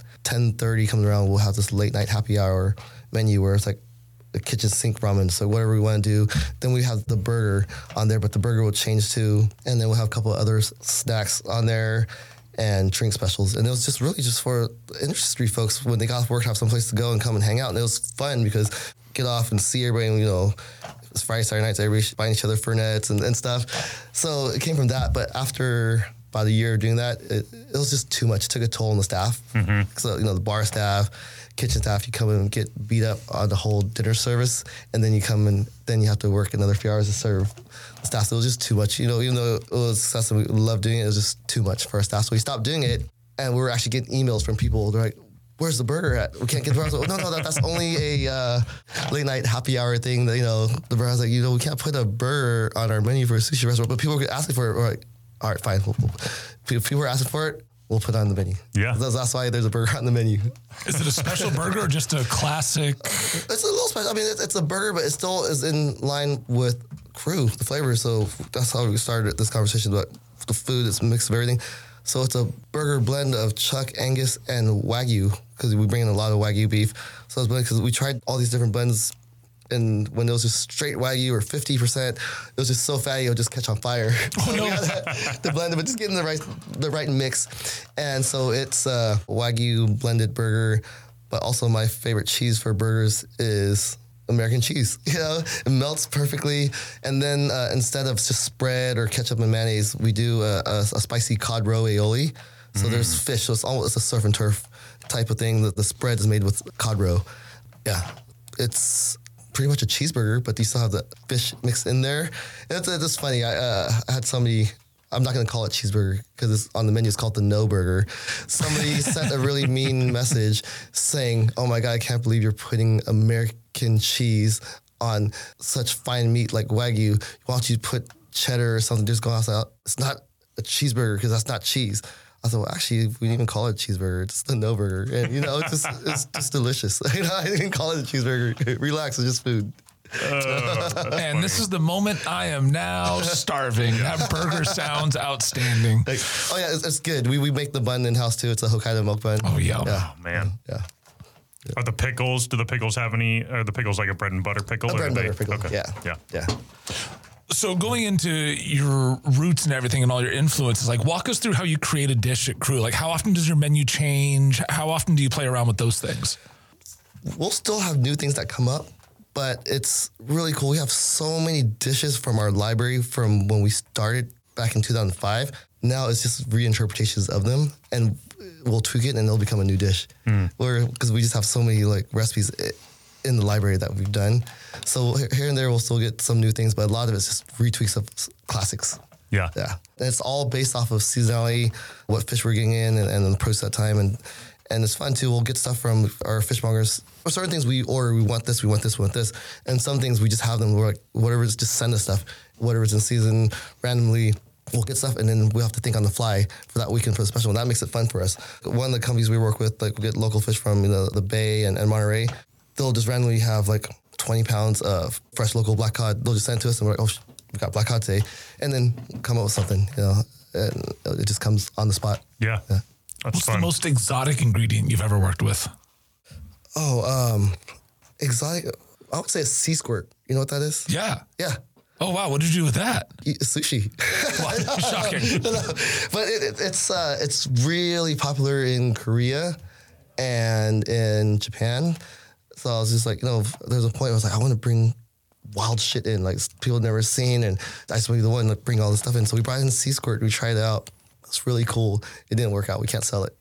10:30 coming around. We'll have this late night happy hour menu where it's like a kitchen sink ramen. So whatever we want to do. Then we have the burger on there, but the burger will change too. And then we'll have a couple of other snacks on there and drink specials. And it was just really just for industry folks when they got off work, have some place to go and come and hang out. And it was fun because get off and see everybody, it's Friday, Saturday nights, everybody buying each other Fernets and stuff. So it came from that. But after about a year of doing that, it was just too much. It took a toll on the staff. So, the bar staff, kitchen staff, you come in and get beat up on the whole dinner service. And then you come in, then you have to work another few hours to serve the staff. So it was just too much. Even though it was successful, we loved doing it, it was just too much for our staff. So we stopped doing it. And we were actually getting emails from people. They're like, where's the burger at? We can't get the burger. No, that's only a late night happy hour thing. That, the burger's like, we can't put a burger on our menu for a sushi restaurant. But people were asking for it. We're like, all right, fine. If people were asking for it, we'll put it on the menu. Yeah. That's why there's a burger on the menu. Is it a special burger or just a classic? It's a little special. I mean, it's a burger, but it still is in line with Crew, the flavor. So that's how we started this conversation about the food. It's a mix of everything. So it's a burger blend of chuck, Angus, and Wagyu, because we bring in a lot of Wagyu beef. So it's because we tried all these different blends, and when it was just straight Wagyu or 50%, it was just so fatty it would just catch on fire. Oh, no. We had to blend it, but just getting the right mix. And so it's a Wagyu blended burger, but also my favorite cheese for burgers is American cheese. It melts perfectly. And then instead of just spread or ketchup and mayonnaise, we do a spicy cod roe aioli. So there's fish, so it's a surf and turf type of thing. The spread is made with cod roe. Yeah, it's pretty much a cheeseburger, but you still have the fish mixed in there. And it's funny. I had somebody, I'm not going to call it cheeseburger because on the menu it's called the No Burger. Somebody sent a really mean message saying, oh my God, I can't believe you're putting American cheese on such fine meat like Wagyu. Why don't you put cheddar or something? Just go outside. It's not a cheeseburger because that's not cheese. I thought, well, actually, we didn't even call it a cheeseburger. It's the No Burger. And, it's just delicious. I didn't call it a cheeseburger. Relax, it's just food. And this is the moment I am now starving. That burger sounds outstanding. It's good. We make the bun in-house, too. It's a Hokkaido milk bun. Oh, yeah. Oh, man. Yeah. Are the pickles, do the pickles have any, are the pickles like a bread and butter pickle? A bread and butter pickle, okay. Yeah. So going into your roots and everything and all your influences, like walk us through how you create a dish at Crew. Like how often does your menu change? How often do you play around with those things? We'll still have new things that come up, but it's really cool. We have so many dishes from our library from when we started back in 2005. Now it's just reinterpretations of them, and we'll tweak it and it'll become a new dish. Because we just have so many like recipes in the library that we've done. So here and there we'll still get some new things, but a lot of it's just retweaks of classics. Yeah. Yeah. And it's all based off of seasonality, what fish we're getting in and the process at time. And it's fun too. We'll get stuff from our fishmongers. For certain things we order, we want this, we want this, we want this. And some things we just have them, we're like, whatever's, just send us stuff. Whatever's in season, randomly, we'll get stuff, and then we'll have to think on the fly for that weekend for the special. And that makes it fun for us. One of the companies we work with, like we get local fish from the Bay and Monterey, they'll just randomly have like 20 pounds of fresh local black cod. They'll just send it to us, and we're like, oh, we got black cod today. And then come up with something, and it just comes on the spot. Yeah. What's the most exotic ingredient you've ever worked with? Oh, exotic. I would say a sea squirt. You know what that is? Yeah. Yeah. Oh, wow. What did you do with that? Sushi. Shocking. No. But it's really popular in Korea and in Japan. So I was just like, there's a point I was like, I want to bring wild shit in, like people never seen, and I just want to be the one to bring all this stuff in. So we brought in sea squirt. We tried it out. It's really cool. It didn't work out. We can't sell it.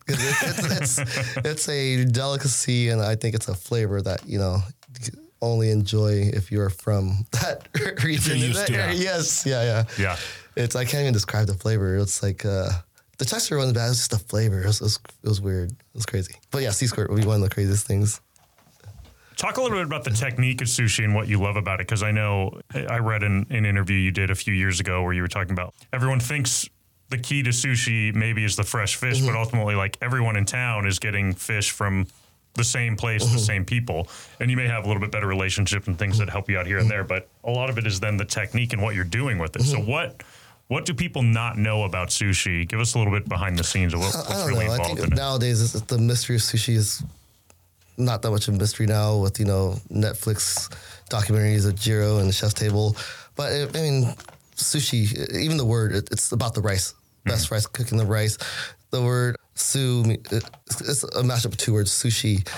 It's a delicacy, and I think it's a flavor that, you only enjoy if you're from that region. If you're used to it. Yes. Yeah. I can't even describe the flavor. It's like, the texture wasn't bad. It was just the flavor. It was weird. It was crazy. But yeah, sea squirt would be one of the craziest things. Talk a little bit about the technique of sushi and what you love about it, because I know I read an interview you did a few years ago where you were talking about everyone thinks the key to sushi maybe is the fresh fish, but ultimately, like, everyone in town is getting fish from the same place, the same people, and you may have a little bit better relationship and things that help you out here and there, but a lot of it is then the technique and what you're doing with it. So what do people not know about sushi? Give us a little bit behind the scenes of what's really involved in it. I think nowadays the mystery of sushi is not that much of a mystery now with, Netflix documentaries of Jiro and the Chef's Table. But sushi, even the word, it's about the rice. Best rice, cooking the rice. The word su, it's a mashup of two words. Sushi,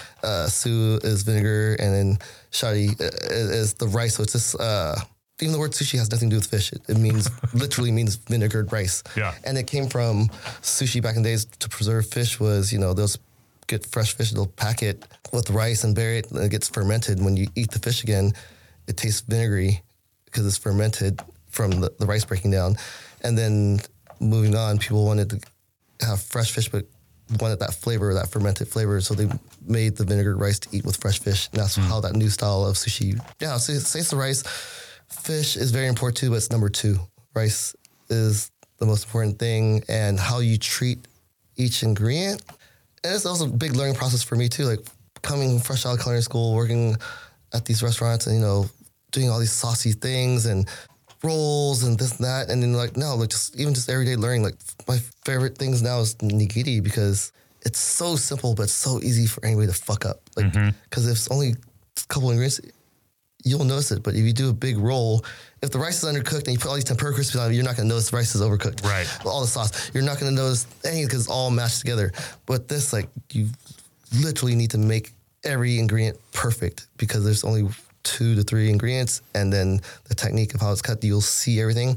su is vinegar, and then shari is the rice. So it's just, even the word sushi has nothing to do with fish. It means, literally means vinegared rice. Yeah. And it came from sushi back in the days to preserve fish was, they'll get fresh fish, they'll pack it with rice and bury it, and it gets fermented. When you eat the fish again, it tastes vinegary because it's fermented from the rice breaking down. And then moving on, people wanted to have fresh fish, but wanted that flavor, that fermented flavor. So they made the vinegared rice to eat with fresh fish. And that's how that new style of sushi. Yeah, so it's the rice. Fish is very important too, but it's number two. Rice is the most important thing, and how you treat each ingredient. And it's also a big learning process for me too, like coming fresh out of culinary school, working at these restaurants and, doing all these saucy things and rolls and this and that. And then just everyday learning. Like my favorite things now is nigiri because it's so simple, but it's so easy for anybody to fuck up. Like, because if it's only a couple ingredients, you'll notice it. But if you do a big roll, if the rice is undercooked and you put all these tempura crispies on it, you're not going to notice the rice is overcooked. Right. All the sauce. You're not going to notice anything because it's all mashed together. But this, you literally need to make every ingredient perfect because there's only 2 to 3 ingredients, and then the technique of how it's cut, you'll see everything.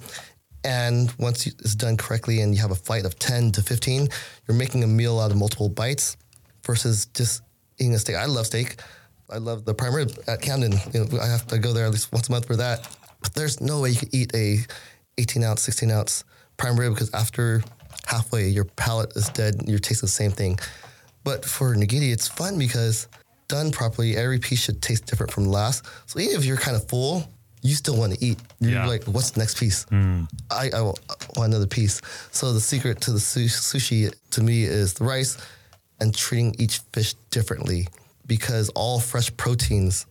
And once it's done correctly and you have a flight of 10 to 15, you're making a meal out of multiple bites versus just eating a steak. I love steak. I love the prime rib at Camden. I have to go there at least once a month for that. But there's no way you could eat a 18-ounce, 16-ounce prime rib because after halfway, your palate is dead. You're tasting the same thing. But for nigiri, it's fun because done properly, every piece should taste different from the last. So even if you're kind of full, you still want to eat. You're like, what's the next piece? I want another piece. So the secret to the sushi, to me, is the rice and treating each fish differently because all fresh proteins,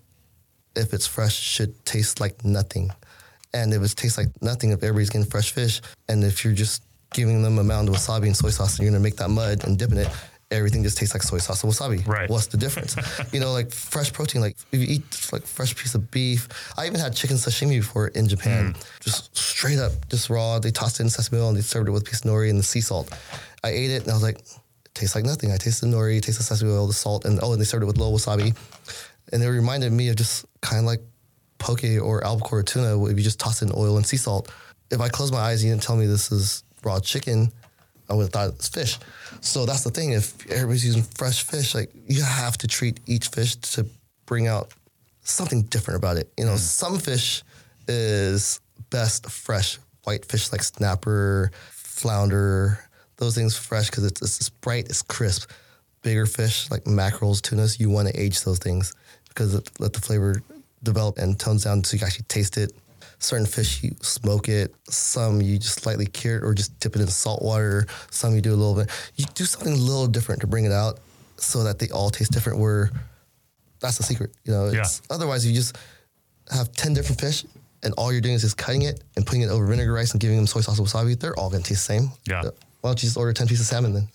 if it's fresh, should taste like nothing. And if it tastes like nothing, if everybody's getting fresh fish, and if you're just giving them a mound of wasabi and soy sauce and you're going to make that mud and dip in it, everything just tastes like soy sauce and wasabi. Right. What's the difference? Like fresh protein, like if you eat like fresh piece of beef. I even had chicken sashimi before in Japan. Just straight up, just raw. They tossed it in sesame oil and they served it with a piece of nori and the sea salt. I ate it and I was like, it tastes like nothing. I tasted the nori, tasted the sesame oil, the salt, and they served it with low wasabi. And it reminded me of just kind of like poke or albacore tuna if you just toss it in oil and sea salt. If I close my eyes and you didn't tell me this is raw chicken, I would have thought it's fish. So that's the thing. If everybody's using fresh fish, like you have to treat each fish to bring out something different about it. Some fish is best fresh. White fish like snapper, flounder, those things fresh because it's bright, it's crisp. Bigger fish like mackerels, tunas, you want to age those things because let the flavor develop and tones down so you can actually taste it. Certain fish, you smoke it. Some you just slightly cure it or just dip it in salt water. Some you do a little bit. You do something a little different to bring it out so that they all taste different where that's the secret. Otherwise you just have 10 different fish and all you're doing is just cutting it and putting it over vinegar rice and giving them soy sauce and wasabi. They're all going to taste the same. Yeah. Why don't you just order 10 pieces of salmon then?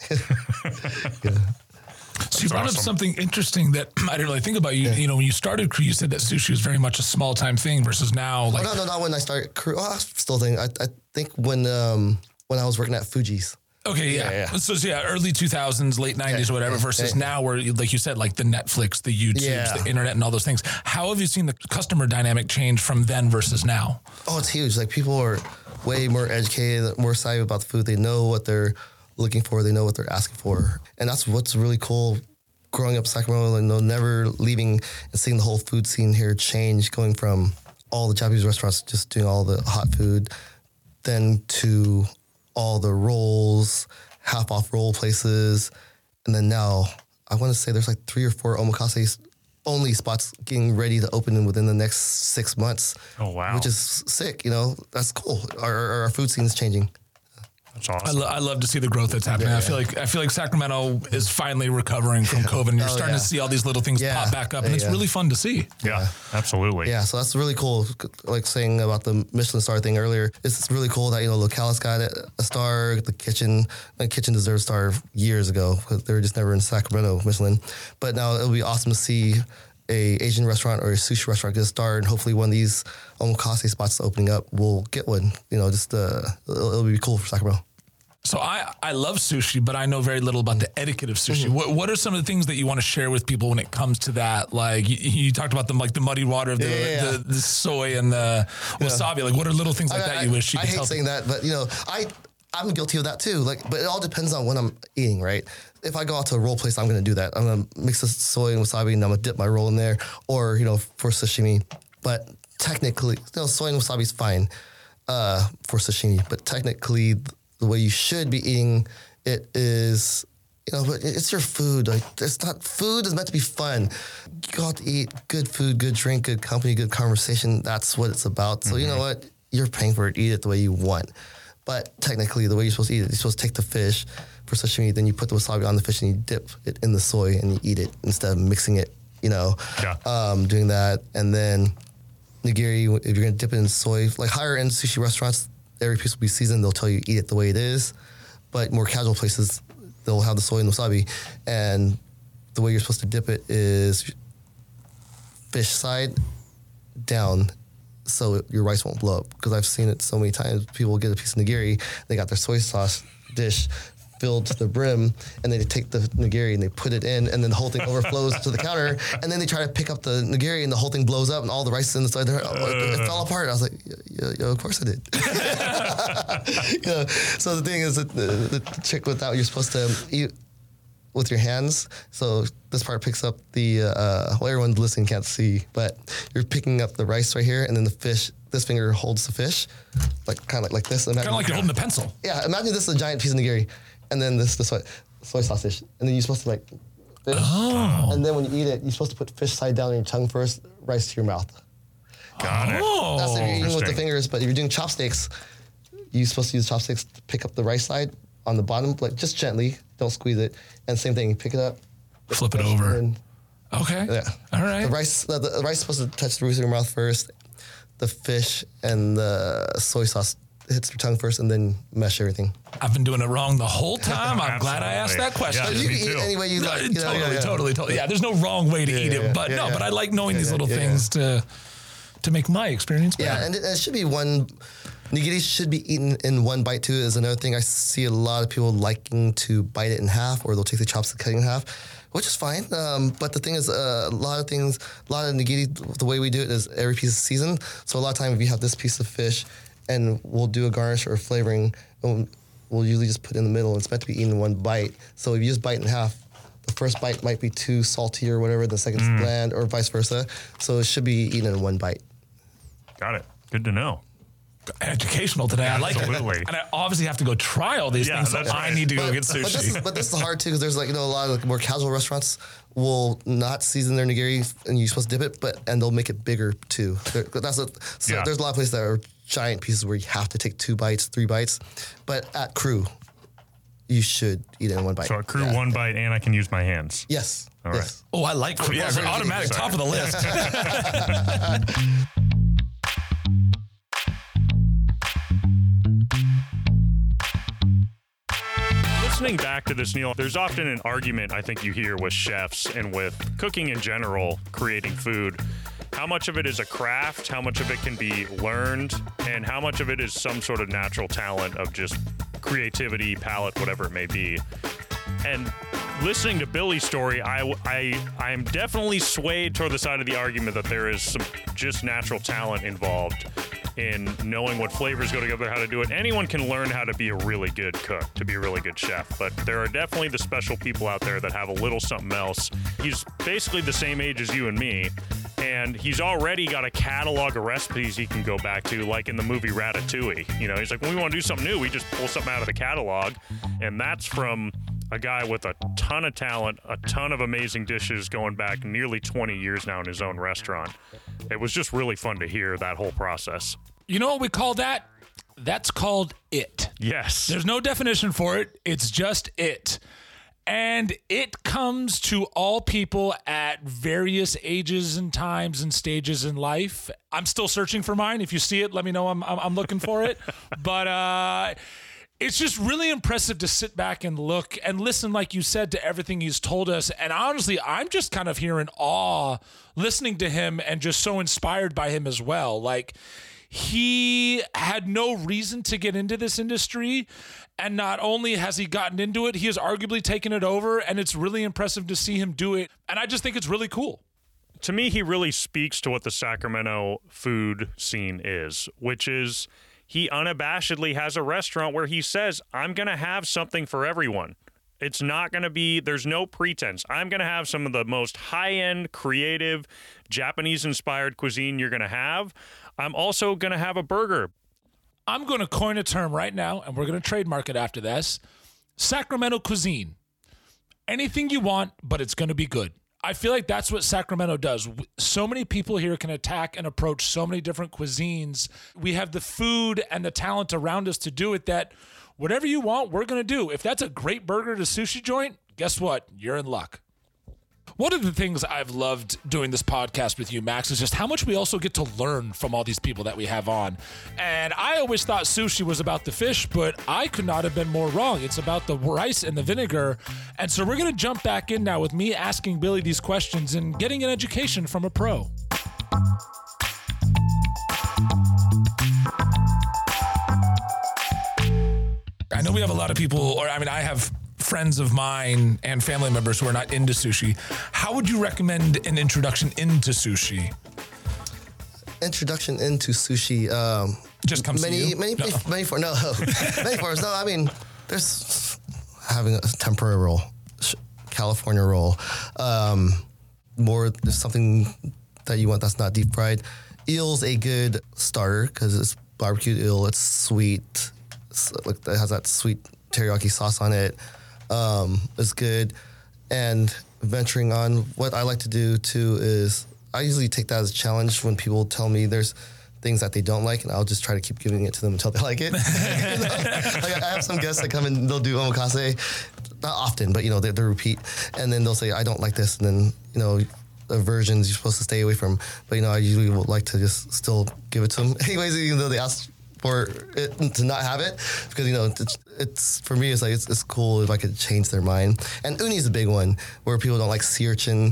So you brought up something interesting that I didn't really think about. When you started Crew, you said that sushi was very much a small time thing versus now. Like, no, not when I started Crew. Oh, I still think. I think when I was working at Fuji's. Okay, yeah. So early 2000s, late 90s or whatever versus now where, like you said, like the Netflix, the YouTubes, the internet and all those things. How have you seen the customer dynamic change from then versus now? Oh, it's huge. Like people are way more educated, more savvy about the food. They know what they're looking for. They know what they're asking for. And that's what's really cool growing up in Sacramento and never leaving and seeing the whole food scene here change, going from all the Japanese restaurants just doing all the hot food, then to all the rolls, half off roll places. And then now I want to say there's like 3 or 4 omakase only spots getting ready to open within the next 6 months. Oh, wow. Which is sick. That's cool. Our food scene is changing. That's awesome. I love to see the growth that's happening. Yeah. I feel like Sacramento is finally recovering from COVID, and you're starting to see all these little things pop back up, and it's really fun to see. Yeah, absolutely. Yeah, so that's really cool. Like saying about the Michelin star thing earlier, it's really cool that Locales got a star. The kitchen deserved a star years ago because they were just never in Sacramento Michelin. But now it'll be awesome to see a Asian restaurant or a sushi restaurant get a star, and hopefully one of these omakase spots opening up will get one. It'll be cool for Sacramento. So I love sushi, but I know very little about the etiquette of sushi. Mm-hmm. What are some of the things that you want to share with people when it comes to that? Like you talked about the muddy water of the soy and the wasabi. Like what are little things like that you wish you could tell? I hate saying that, but I'm guilty of that too. But it all depends on what I'm eating, right? If I go out to a roll place, I'm going to do that. I'm going to mix the soy and wasabi and I'm going to dip my roll in there or, for sashimi. But technically, soy and wasabi is fine for sashimi, but technically the way you should be eating it is, but it's your food. Like food is meant to be fun. You go out to eat good food, good drink, good company, good conversation. That's what it's about. So you know what? You're paying for it. Eat it the way you want. But technically the way you're supposed to eat it, you're supposed to take the fish for sashimi, then you put the wasabi on the fish and you dip it in the soy and you eat it instead of mixing it, doing that. And then nigiri, if you're going to dip it in soy, like higher end sushi restaurants, every piece will be seasoned. They'll tell you eat it the way it is. But more casual places, they'll have the soy and wasabi. And the way you're supposed to dip it is fish side down so your rice won't blow up. Because I've seen it so many times. People get a piece of nigiri, they got their soy sauce dish filled to the brim, and they take the nigiri and they put it in, and then the whole thing overflows to the counter, and then they try to pick up the nigiri and the whole thing blows up and all the rice is inside there. It fell apart. I was like, yeah, of course it did. So the thing is that the trick with that, you're supposed to eat with your hands. So this part picks up the, everyone listening can't see, but you're picking up the rice right here, and then the fish, this finger holds the fish, kind of like this. Kind of like you're holding a pencil. Yeah, imagine this is a giant piece of nigiri, and then this soy sausage, and then you're supposed to fish. Oh. And then when you eat it, you're supposed to put fish side down on your tongue first, rice to your mouth. Got it. That's if you're eating with the fingers, but if you're doing chopsticks, you're supposed to use chopsticks to pick up the rice side on the bottom, just gently, don't squeeze it. And same thing, you pick it up, flip it over. Okay. Yeah. All right. The rice is supposed to touch the roof of your mouth first. The fish and the soy sauce hits your tongue first and then mesh everything. I've been doing it wrong the whole time. I'm glad I asked that question. Yeah, You me can eat too. it any way you like. Totally. Yeah, there's no wrong way to eat it, but but I like knowing these little things to make my experience better. Yeah, and it should be one. Nigiri should be eaten in one bite too. Is another thing I see a lot of people liking to bite it in half, or they'll take the chopstick cutting in half, which is fine. But the thing is, a lot of nigiri, the way we do it is every piece is seasoned. So a lot of time, if you have this piece of fish, and we'll do a garnish or a flavoring, we'll usually just put it in the middle. It's meant to be eaten in one bite. So if you just bite in half, the first bite might be too salty or whatever, the second's bland, or vice versa. So it should be eaten in one bite. Got it. Good to know. Educational today. I like it. Absolutely. And I obviously have to go try all these things, so that's I right. need to go get sushi. But this is hard too, because there's a lot of more casual restaurants will not season their nigiri, and you're supposed to dip it, and they'll make it bigger too. There's a lot of places that are giant pieces where you have to take 2 bites, 3 bites, but at Crew, you should eat it in one bite. So at Crew, 1 bite, and I can use my hands. Yes. All yes. Oh, I like Crew. Yeah, automatic top of the list. Listening back to this, Neil, there's often an argument I think you hear with chefs and with cooking in general, creating food. How much of it is a craft, how much of it can be learned, and how much of it is some sort of natural talent of just creativity, palate, whatever it may be. And listening to Billy's story, I'm definitely swayed toward the side of the argument that there is some just natural talent involved in knowing what flavors go together, how to do it. Anyone can learn how to be a really good cook, to be a really good chef, but there are definitely the special people out there that have a little something else. He's basically the same age as you and me, and he's already got a catalog of recipes he can go back to, like in the movie Ratatouille. You know, he's like, when we want to do something new, we just pull something out of the catalog, and that's from a guy with a ton of talent, a ton of amazing dishes going back nearly 20 years now in his own restaurant. It was just really fun to hear that whole process. You know what we call that? That's called it. Yes. There's no definition for it. It's just it. And it comes to all people at various ages and times and stages in life. I'm still searching for mine. If you see it, let me know I'm looking for it. But it's just really impressive to sit back and look and listen, like you said, to everything he's told us. And honestly, I'm just kind of here in awe listening to him and just so inspired by him as well. Like, he had no reason to get into this industry. And not only has he gotten into it, he has arguably taken it over. And it's really impressive to see him do it. And I just think it's really cool. To me, he really speaks to what the Sacramento food scene is, which is he unabashedly has a restaurant where he says, I'm going to have something for everyone. It's not going to be, there's no pretense. I'm going to have some of the most high-end, creative, Japanese-inspired cuisine you're going to have. I'm also going to have a burger. I'm going to coin a term right now, and we're going to trademark it after this. Sacramento cuisine. Anything you want, but it's going to be good. I feel like that's what Sacramento does. So many people here can attack and approach so many different cuisines. We have the food and the talent around us to do it that whatever you want, we're going to do. If that's a great burger at a sushi joint, guess what? You're in luck. One of the things I've loved doing this podcast with you, Max, is just how much we also get to learn from all these people that we have on. And I always thought sushi was about the fish, but I could not have been more wrong. It's about the rice and the vinegar. And so we're going to jump back in now with me asking Billy these questions and getting an education from a pro. I know we have a lot of people, I have friends of mine and family members who are not into sushi. How would you recommend an introduction into sushi? Introduction into sushi. Just comes to you? Many forms. No, I mean, there's having a tempura roll, California roll. There's something that you want that's not deep fried. Eel's a good starter because it's barbecued eel. It's sweet. It has that sweet teriyaki sauce on it. Is good. And venturing on, what I like to do too is I usually take that as a challenge when people tell me there's things that they don't like, and I'll just try to keep giving it to them until they like it. Like I have some guests that come and they'll do omakase, not often, but they repeat, and then they'll say I don't like this, and then the versions you're supposed to stay away from. But I usually would like to just still give it to them anyways, even though they ask for it to not have it, because it's for me, it's cool if I could change their mind. And uni is a big one where people don't like sea urchin.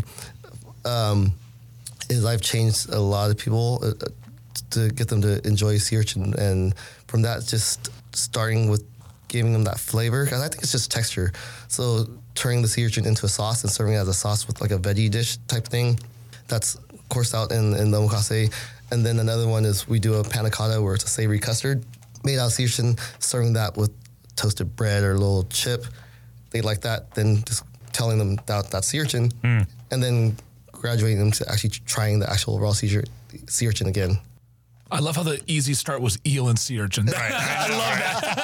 Is I've changed a lot of people to get them to enjoy sea urchin, and from that, just starting with giving them that flavor, because I think it's just texture. So turning the sea urchin into a sauce and serving it as a sauce with like a veggie dish type thing, that's coursed out in the omakase. And then another one is we do a panna cotta where it's a savory custard made out of sea urchin, serving that with toasted bread or a little chip. They like that, then just telling them that's sea urchin, and then graduating them to actually trying the actual raw sea urchin again. I love how the easy start was eel and sea urchin. Right. I love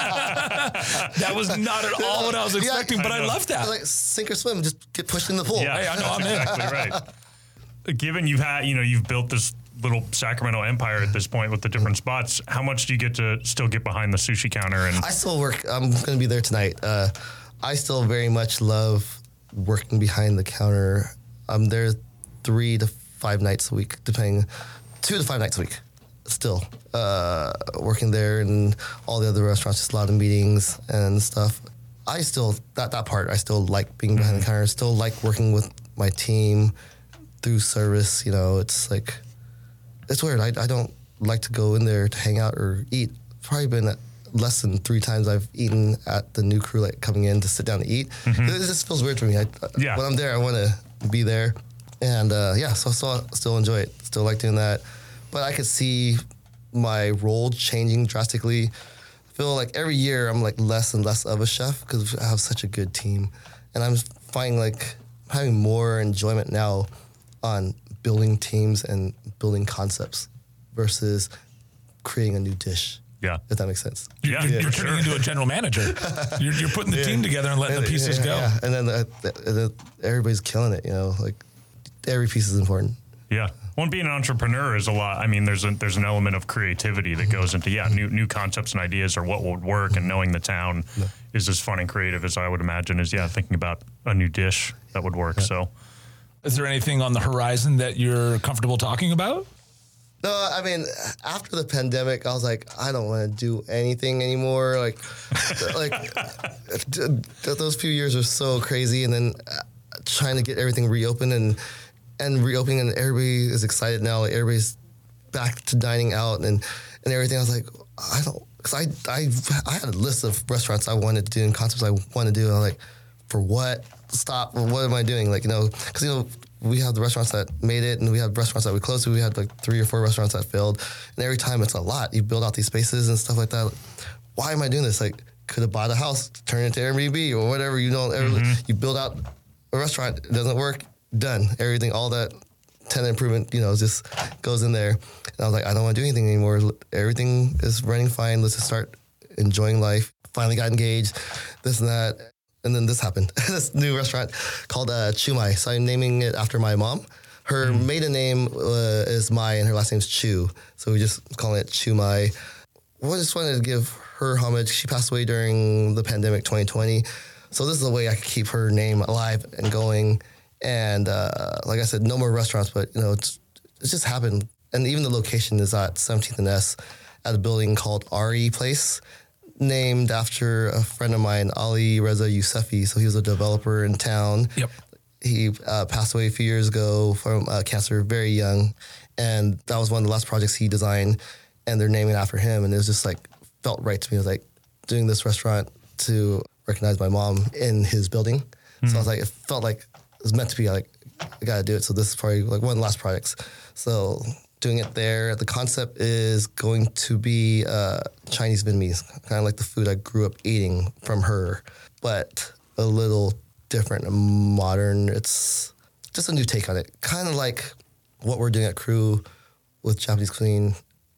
that. That was not at all what I was expecting, but I love that. Like sink or swim, just get pushed in the pool. Yeah, Hey, I know, I'm in. exactly right. Given you've built this little Sacramento empire at this point with the different spots, how much do you get to still get behind the sushi counter? And I still work. I'm going to be there tonight. I still very much love working behind the counter. I'm there 3 to 5 nights a week, depending, 2 to 5 nights a week. Still working there, and all the other restaurants, just a lot of meetings and stuff. I still that part. I still like being behind the counter. Still like working with my team through service. It's like it's weird. I don't like to go in there to hang out or eat. Probably been less than 3 times I've eaten at the new crew, like coming in to sit down to eat. It just feels weird for me. When I'm there, I want to be there, and so I still enjoy it. Still like doing that. But I could see my role changing drastically. I feel like every year I'm like less and less of a chef because I have such a good team. And I'm finding like having more enjoyment now on building teams and building concepts versus creating a new dish. Yeah. If that makes sense. You're turning into a general manager. You're putting the team together and letting the pieces go. Yeah. And then everybody's killing it, like every piece is important. Yeah. Well, being an entrepreneur is a lot. I mean, there's an element of creativity that goes into new concepts and ideas or what would work, and knowing the town is as fun and creative as I would imagine is thinking about a new dish that would work. So, is there anything on the horizon that you're comfortable talking about? No, I mean, after the pandemic, I was like, I don't want to do anything anymore. Like those few years are so crazy, and then trying to get everything reopened and reopening, and everybody is excited now. Like everybody's back to dining out and everything. I was like, because I had a list of restaurants I wanted to do and concepts I wanted to do. And I'm like, for what? Stop. What am I doing? Like, because we have the restaurants that made it, and we have restaurants that we closed. We had like 3 or 4 restaurants that failed, and every time it's a lot. You build out these spaces and stuff like that. Why am I doing this? Like, could have bought a house, turn it into Airbnb or whatever. You build out a restaurant, it doesn't work. Done. Everything, all that tenant improvement, just goes in there. And I was like, I don't want to do anything anymore. Everything is running fine. Let's just start enjoying life. Finally got engaged, this and that. And then this happened. This new restaurant called Chumai. So I'm naming it after my mom. Her maiden name is Mai, and her last name is Chu. So we just calling it Chumai. We just wanted to give her homage. She passed away during the pandemic 2020. So this is a way I could keep her name alive and going. And like I said, no more restaurants, but it's just happened. And even the location is at 17th and S at a building called Ari Place, named after a friend of mine, Ali Reza Yousefi. So he was a developer in town. Yep. He passed away a few years ago from cancer, very young. And that was one of the last projects he designed, and they're naming it after him. And it was just like, felt right to me. It was like doing this restaurant to recognize my mom in his building. So I was like, it felt like it was meant to be like, I got to do it. So this is probably like one of the last projects. So doing it there, the concept is going to be Chinese Vietnamese, kind of like the food I grew up eating from her, but a little different and modern. It's just a new take on it. Kind of like what we're doing at Crew with Japanese cuisine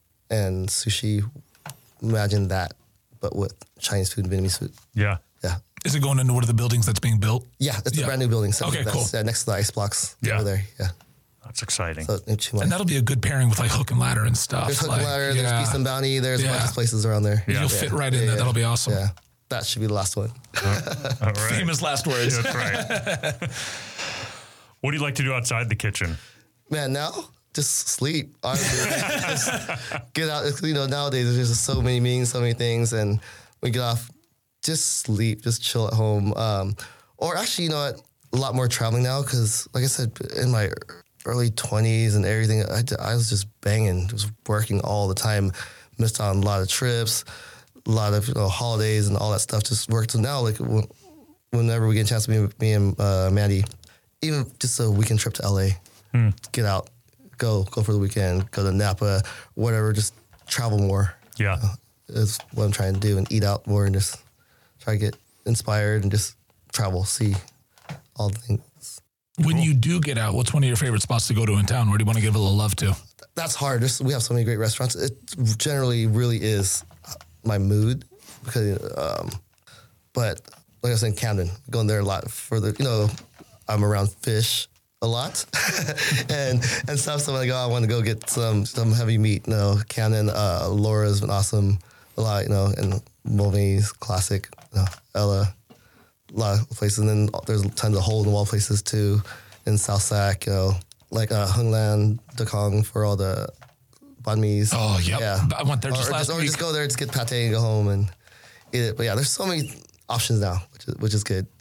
and sushi. Imagine that, but with Chinese food and Vietnamese food. Yeah. Yeah. Is it going into one of the buildings that's being built? Yeah, it's a brand new building. Okay, cool. Yeah, next to the ice blocks over there. Yeah. That's exciting. So, and that'll be a good pairing with like Hook and Ladder and stuff. There's Hook and Ladder, there's Beast and Bounty, there's a bunch of places around there. You'll fit right in there. That'll be awesome. Yeah. That should be the last one. All right. Famous last words. That's right. What do you like to do outside the kitchen? Man, now just sleep. Honestly, just get out. Nowadays there's just so many meetings, so many things, and we get off, just sleep, just chill at home. Or actually, a lot more traveling now because, like I said, in my early 20s and everything, I was just banging, just working all the time. Missed on a lot of trips, a lot of holidays and all that stuff. Just worked. So now, like whenever we get a chance to meet me and Mandy, even just a weekend trip to LA, get out, go for the weekend, go to Napa, whatever. Just travel more. Yeah, is what I'm trying to do, and eat out more and just try to get inspired and just travel, see all the things. When you do get out, what's one of your favorite spots to go to in town? Where do you want to give a little love to? That's hard. We have so many great restaurants. It generally really is my mood because, but like I said, in Camden, going there a lot further. I'm around fish a lot and stuff. So when I go, I want to go get some heavy meat. Camden, Laura's been awesome a lot. And Mulvaney's classic, Ella, a lot of places. And then there's tons of hole in the wall places too in South Sac. Like Hung Lan, Dakong for all the banh mi's. Oh, yep. Yeah. I went there just last week. Or just go there, just get pate and go home and eat it. But yeah, there's so many options now, which is good.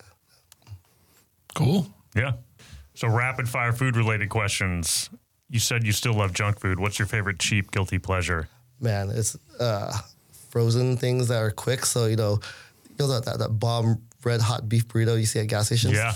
Cool. Yeah. So rapid fire food related questions. You said you still love junk food. What's your favorite cheap guilty pleasure? Man, it's frozen things that are quick. So that bomb red hot beef burrito you see at gas stations. Yeah.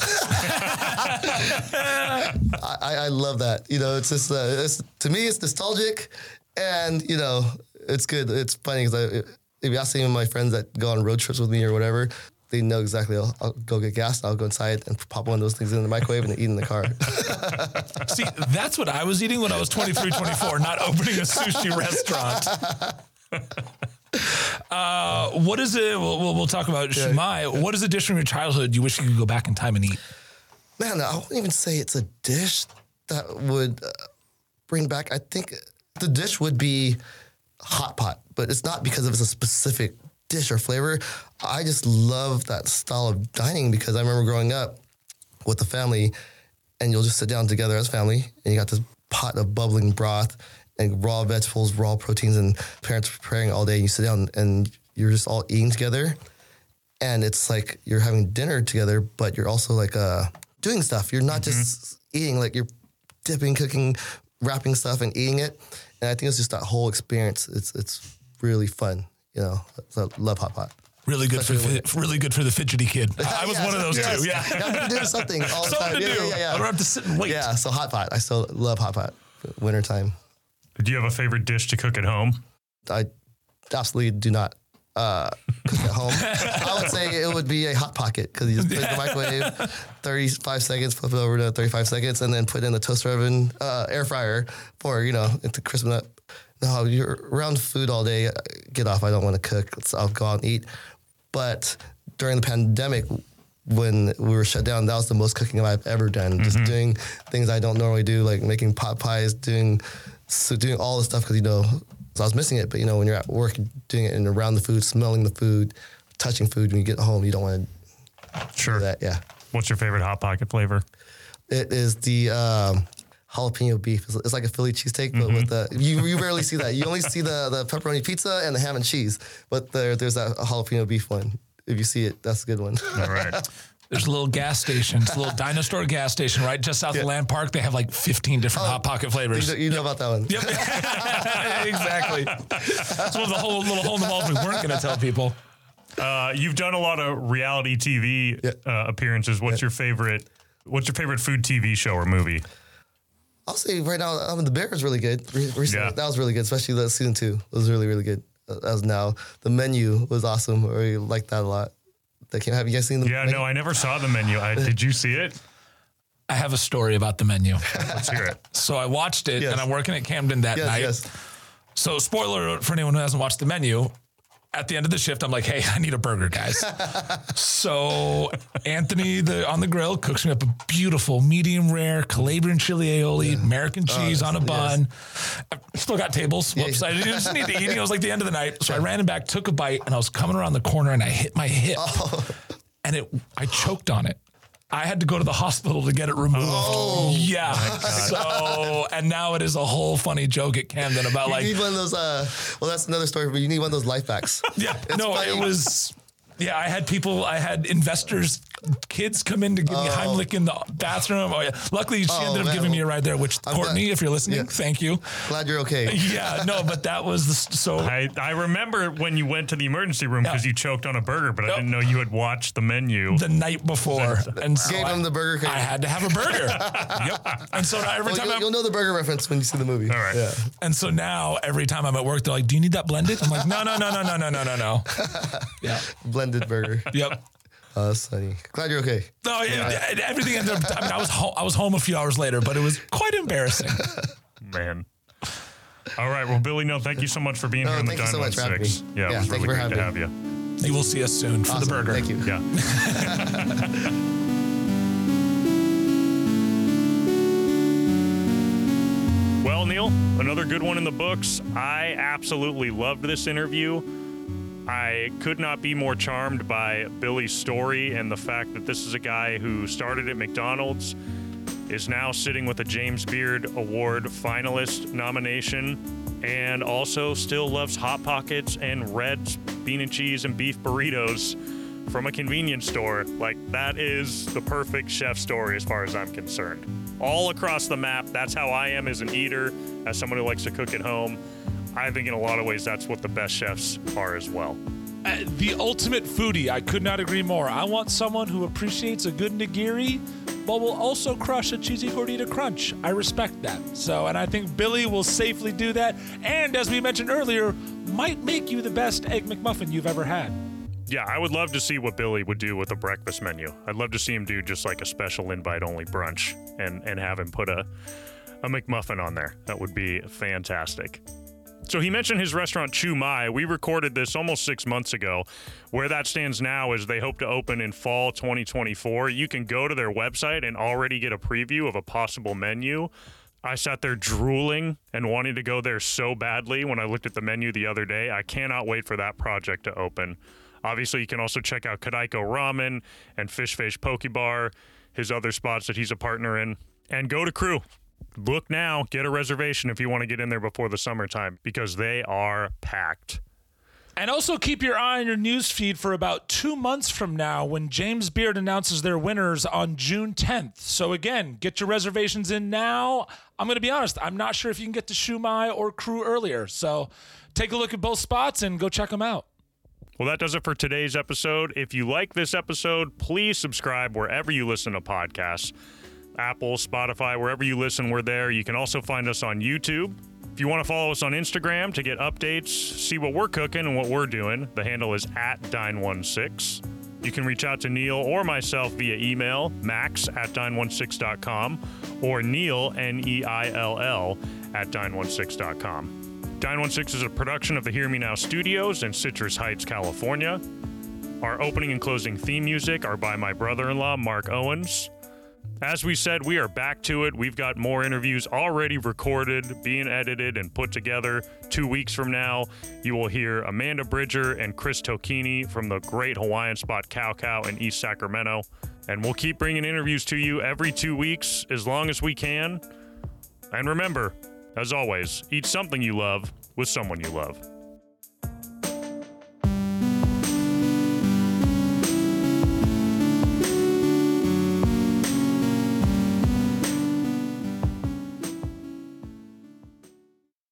I love that. It's just to me it's nostalgic, and it's good. It's funny because if you ask any of my friends that go on road trips with me or whatever, they know exactly. I'll go get gas. I'll go inside and pop one of those things in the microwave and eat in the car. See, that's what I was eating when I was 23, 24, not opening a sushi restaurant. What is it? We'll talk about shumai. What is a dish from your childhood you wish you could go back in time and eat? Man, I wouldn't even say it's a dish that would bring back. I think the dish would be hot pot, but it's not because it's a specific dish or flavor. I just love that style of dining because I remember growing up with the family, and you'll just sit down together as family, and you got this pot of bubbling broth and raw vegetables, raw proteins, and parents preparing all day. And you sit down and you're just all eating together, and it's like you're having dinner together, but you're also like doing stuff. You're not just eating, like you're dipping, cooking, wrapping stuff and eating it. And I think it's just that whole experience. It's really fun. So I love hot pot. Really good for the fidgety kid. I was one of those too. Yeah, you have to do something all the time. Something to do. I don't have to sit and wait. Yeah, so hot pot. I still love hot pot. Wintertime. Do you have a favorite dish to cook at home? I absolutely do not cook at home. I would say it would be a Hot Pocket because you just put it in the microwave, 35 seconds, flip it over to 35 seconds, and then put it in the toaster oven, air fryer for, to crispen up. No, you're around food all day. Get off. I don't want to cook. So I'll go out and eat. But during the pandemic, when we were shut down, that was the most cooking I've ever done. Just doing things I don't normally do, like making pot pies, doing all the stuff because, so I was missing it. But, when you're at work, doing it and around the food, smelling the food, touching food, when you get home, you don't want to do that. Yeah. What's your favorite Hot Pocket flavor? It is the jalapeno beef. It's like a Philly cheesesteak, but with the, you rarely see that. You only see the pepperoni pizza and the ham and cheese, but there's that jalapeno beef one. If you see it, that's a good one. All right. There's a little gas station. It's a little Dinosaur gas station, right? Just south of Land Park. They have like 15 different Hot Pocket flavors. You know about that one. Yep. Exactly. That's one of the little hole in the walls we weren't going to tell people. You've done a lot of reality TV appearances. What's your favorite food TV show or movie? I'll say right now, The Bear is really good. Recently, that was really good, especially the season 2. It was really, really good. As now, The Menu was awesome. I really liked that a lot. Have you guys seen the menu? No, I never saw The Menu. Did you see it? I have a story about The Menu. Let's hear it. So I watched it, and I'm working at Camden that night. Yes. So spoiler alert for anyone who hasn't watched The Menu. At the end of the shift, I'm like, hey, I need a burger, guys. So Anthony, on the grill, cooks me up a beautiful medium rare Calabrian chili aioli, American cheese on a bun. I still got tables. Whoops, I didn't just need to eat. It was like the end of the night. So I ran it back, took a bite, and I was coming around the corner, and I hit my hip. And I choked on it. I had to go to the hospital to get it removed. Oh, yeah. So So, and now it is a whole funny joke at Camden about You like, need one of those, well, that's another story, but you need one of those life packs. yeah, no, funny. it was, yeah, I had investors, kids come in to give me Heimlich in the bathroom. Oh, yeah. Luckily, she ended up man. giving me a ride there, which, Courtney, if you're listening, thank you. Glad you're okay. Yeah, no, but that was so. I remember when you went to the emergency room because you choked on a burger, but I didn't know you had watched the menu. The night before, and so Gave him the burger. I had to have a burger. Yep. And so now every time You'll know the burger reference when you see the movie. All right. Yeah. and so now every time I'm at work, they're like, "Do you need that blended?" I'm like, "No." Yeah. Blended burger. Yep. Oh, that's funny. Glad you're okay. No, everything ended up. I mean, I was home a few hours later, but it was quite embarrassing. Man. All right. Well, Billy, no, thank you so much for being here on the thank you so much for having 916. me. Yeah, it was thank really you for great to having have me. you. You will see us soon for the Awesome. burger. Thank you. Yeah. Well, Neil, another good one in the books. I absolutely loved this interview. I could not be more charmed by Billy's story and the fact that this is a guy who started at McDonald's, is now sitting with a James Beard Award finalist nomination, and also still loves Hot Pockets and Red's bean and cheese and beef burritos from a convenience store. Like, that is the perfect chef story as far as I'm concerned. All across the map, that's how I am as an eater, as someone who likes to cook at home. I think in a lot of ways that's what the best chefs are as well. The ultimate foodie. I could not agree more. I want someone who appreciates a good nigiri, but will also crush a cheesy gordita crunch. I respect that. So, and I think Billy will safely do that. And as we mentioned earlier, might make you the best Egg McMuffin you've ever had. Yeah, I would love to see what Billy would do with a breakfast menu. I'd love to see him do just like a special invite-only brunch and have him put a McMuffin on there. That would be fantastic. So he mentioned his restaurant Chu Mai. We recorded this almost 6 months ago. Where that stands now is they hope to open in fall 2024. You can go to their website and already get a preview of a possible menu. I sat there drooling and wanting to go there so badly when I looked at the menu the other day. I cannot wait for that project to open. Obviously, you can also check out Kadaiko Ramen and Fish Face Poke Bar, his other spots that he's a partner in. And go to Crew. Look now, get a reservation if you want to get in there before the summertime, because they are packed. And also keep your eye on your news feed for about 2 months from now when James Beard announces their winners on June 10th. So again, get your reservations in now. I'm going to be honest, I'm not sure if you can get to Chu Mai or Crew earlier. So take a look at both spots and go check them out. Well, that does it for today's episode. If you like this episode, please subscribe wherever you listen to podcasts. Apple, Spotify, wherever you listen, we're there. You can also find us on YouTube. If you want to follow us on Instagram to get updates, see what we're cooking and what we're doing, the handle is @Dine16. You can reach out to Neil or myself via email, max@dine16.com, or Neil, Neil, @dine16.com. Dine16 is a production of the Hear Me Now Studios in Citrus Heights, California. Our opening and closing theme music are by my brother-in-law, Mark Owens. As we said, we are back to it. We've got more interviews already recorded, being edited and put together. 2 weeks from now, you will hear Amanda Bridger and Chris Tokini from the great Hawaiian spot Cow Cow in East Sacramento. And we'll keep bringing interviews to you every 2 weeks as long as we can. And remember, as always, eat something you love with someone you love.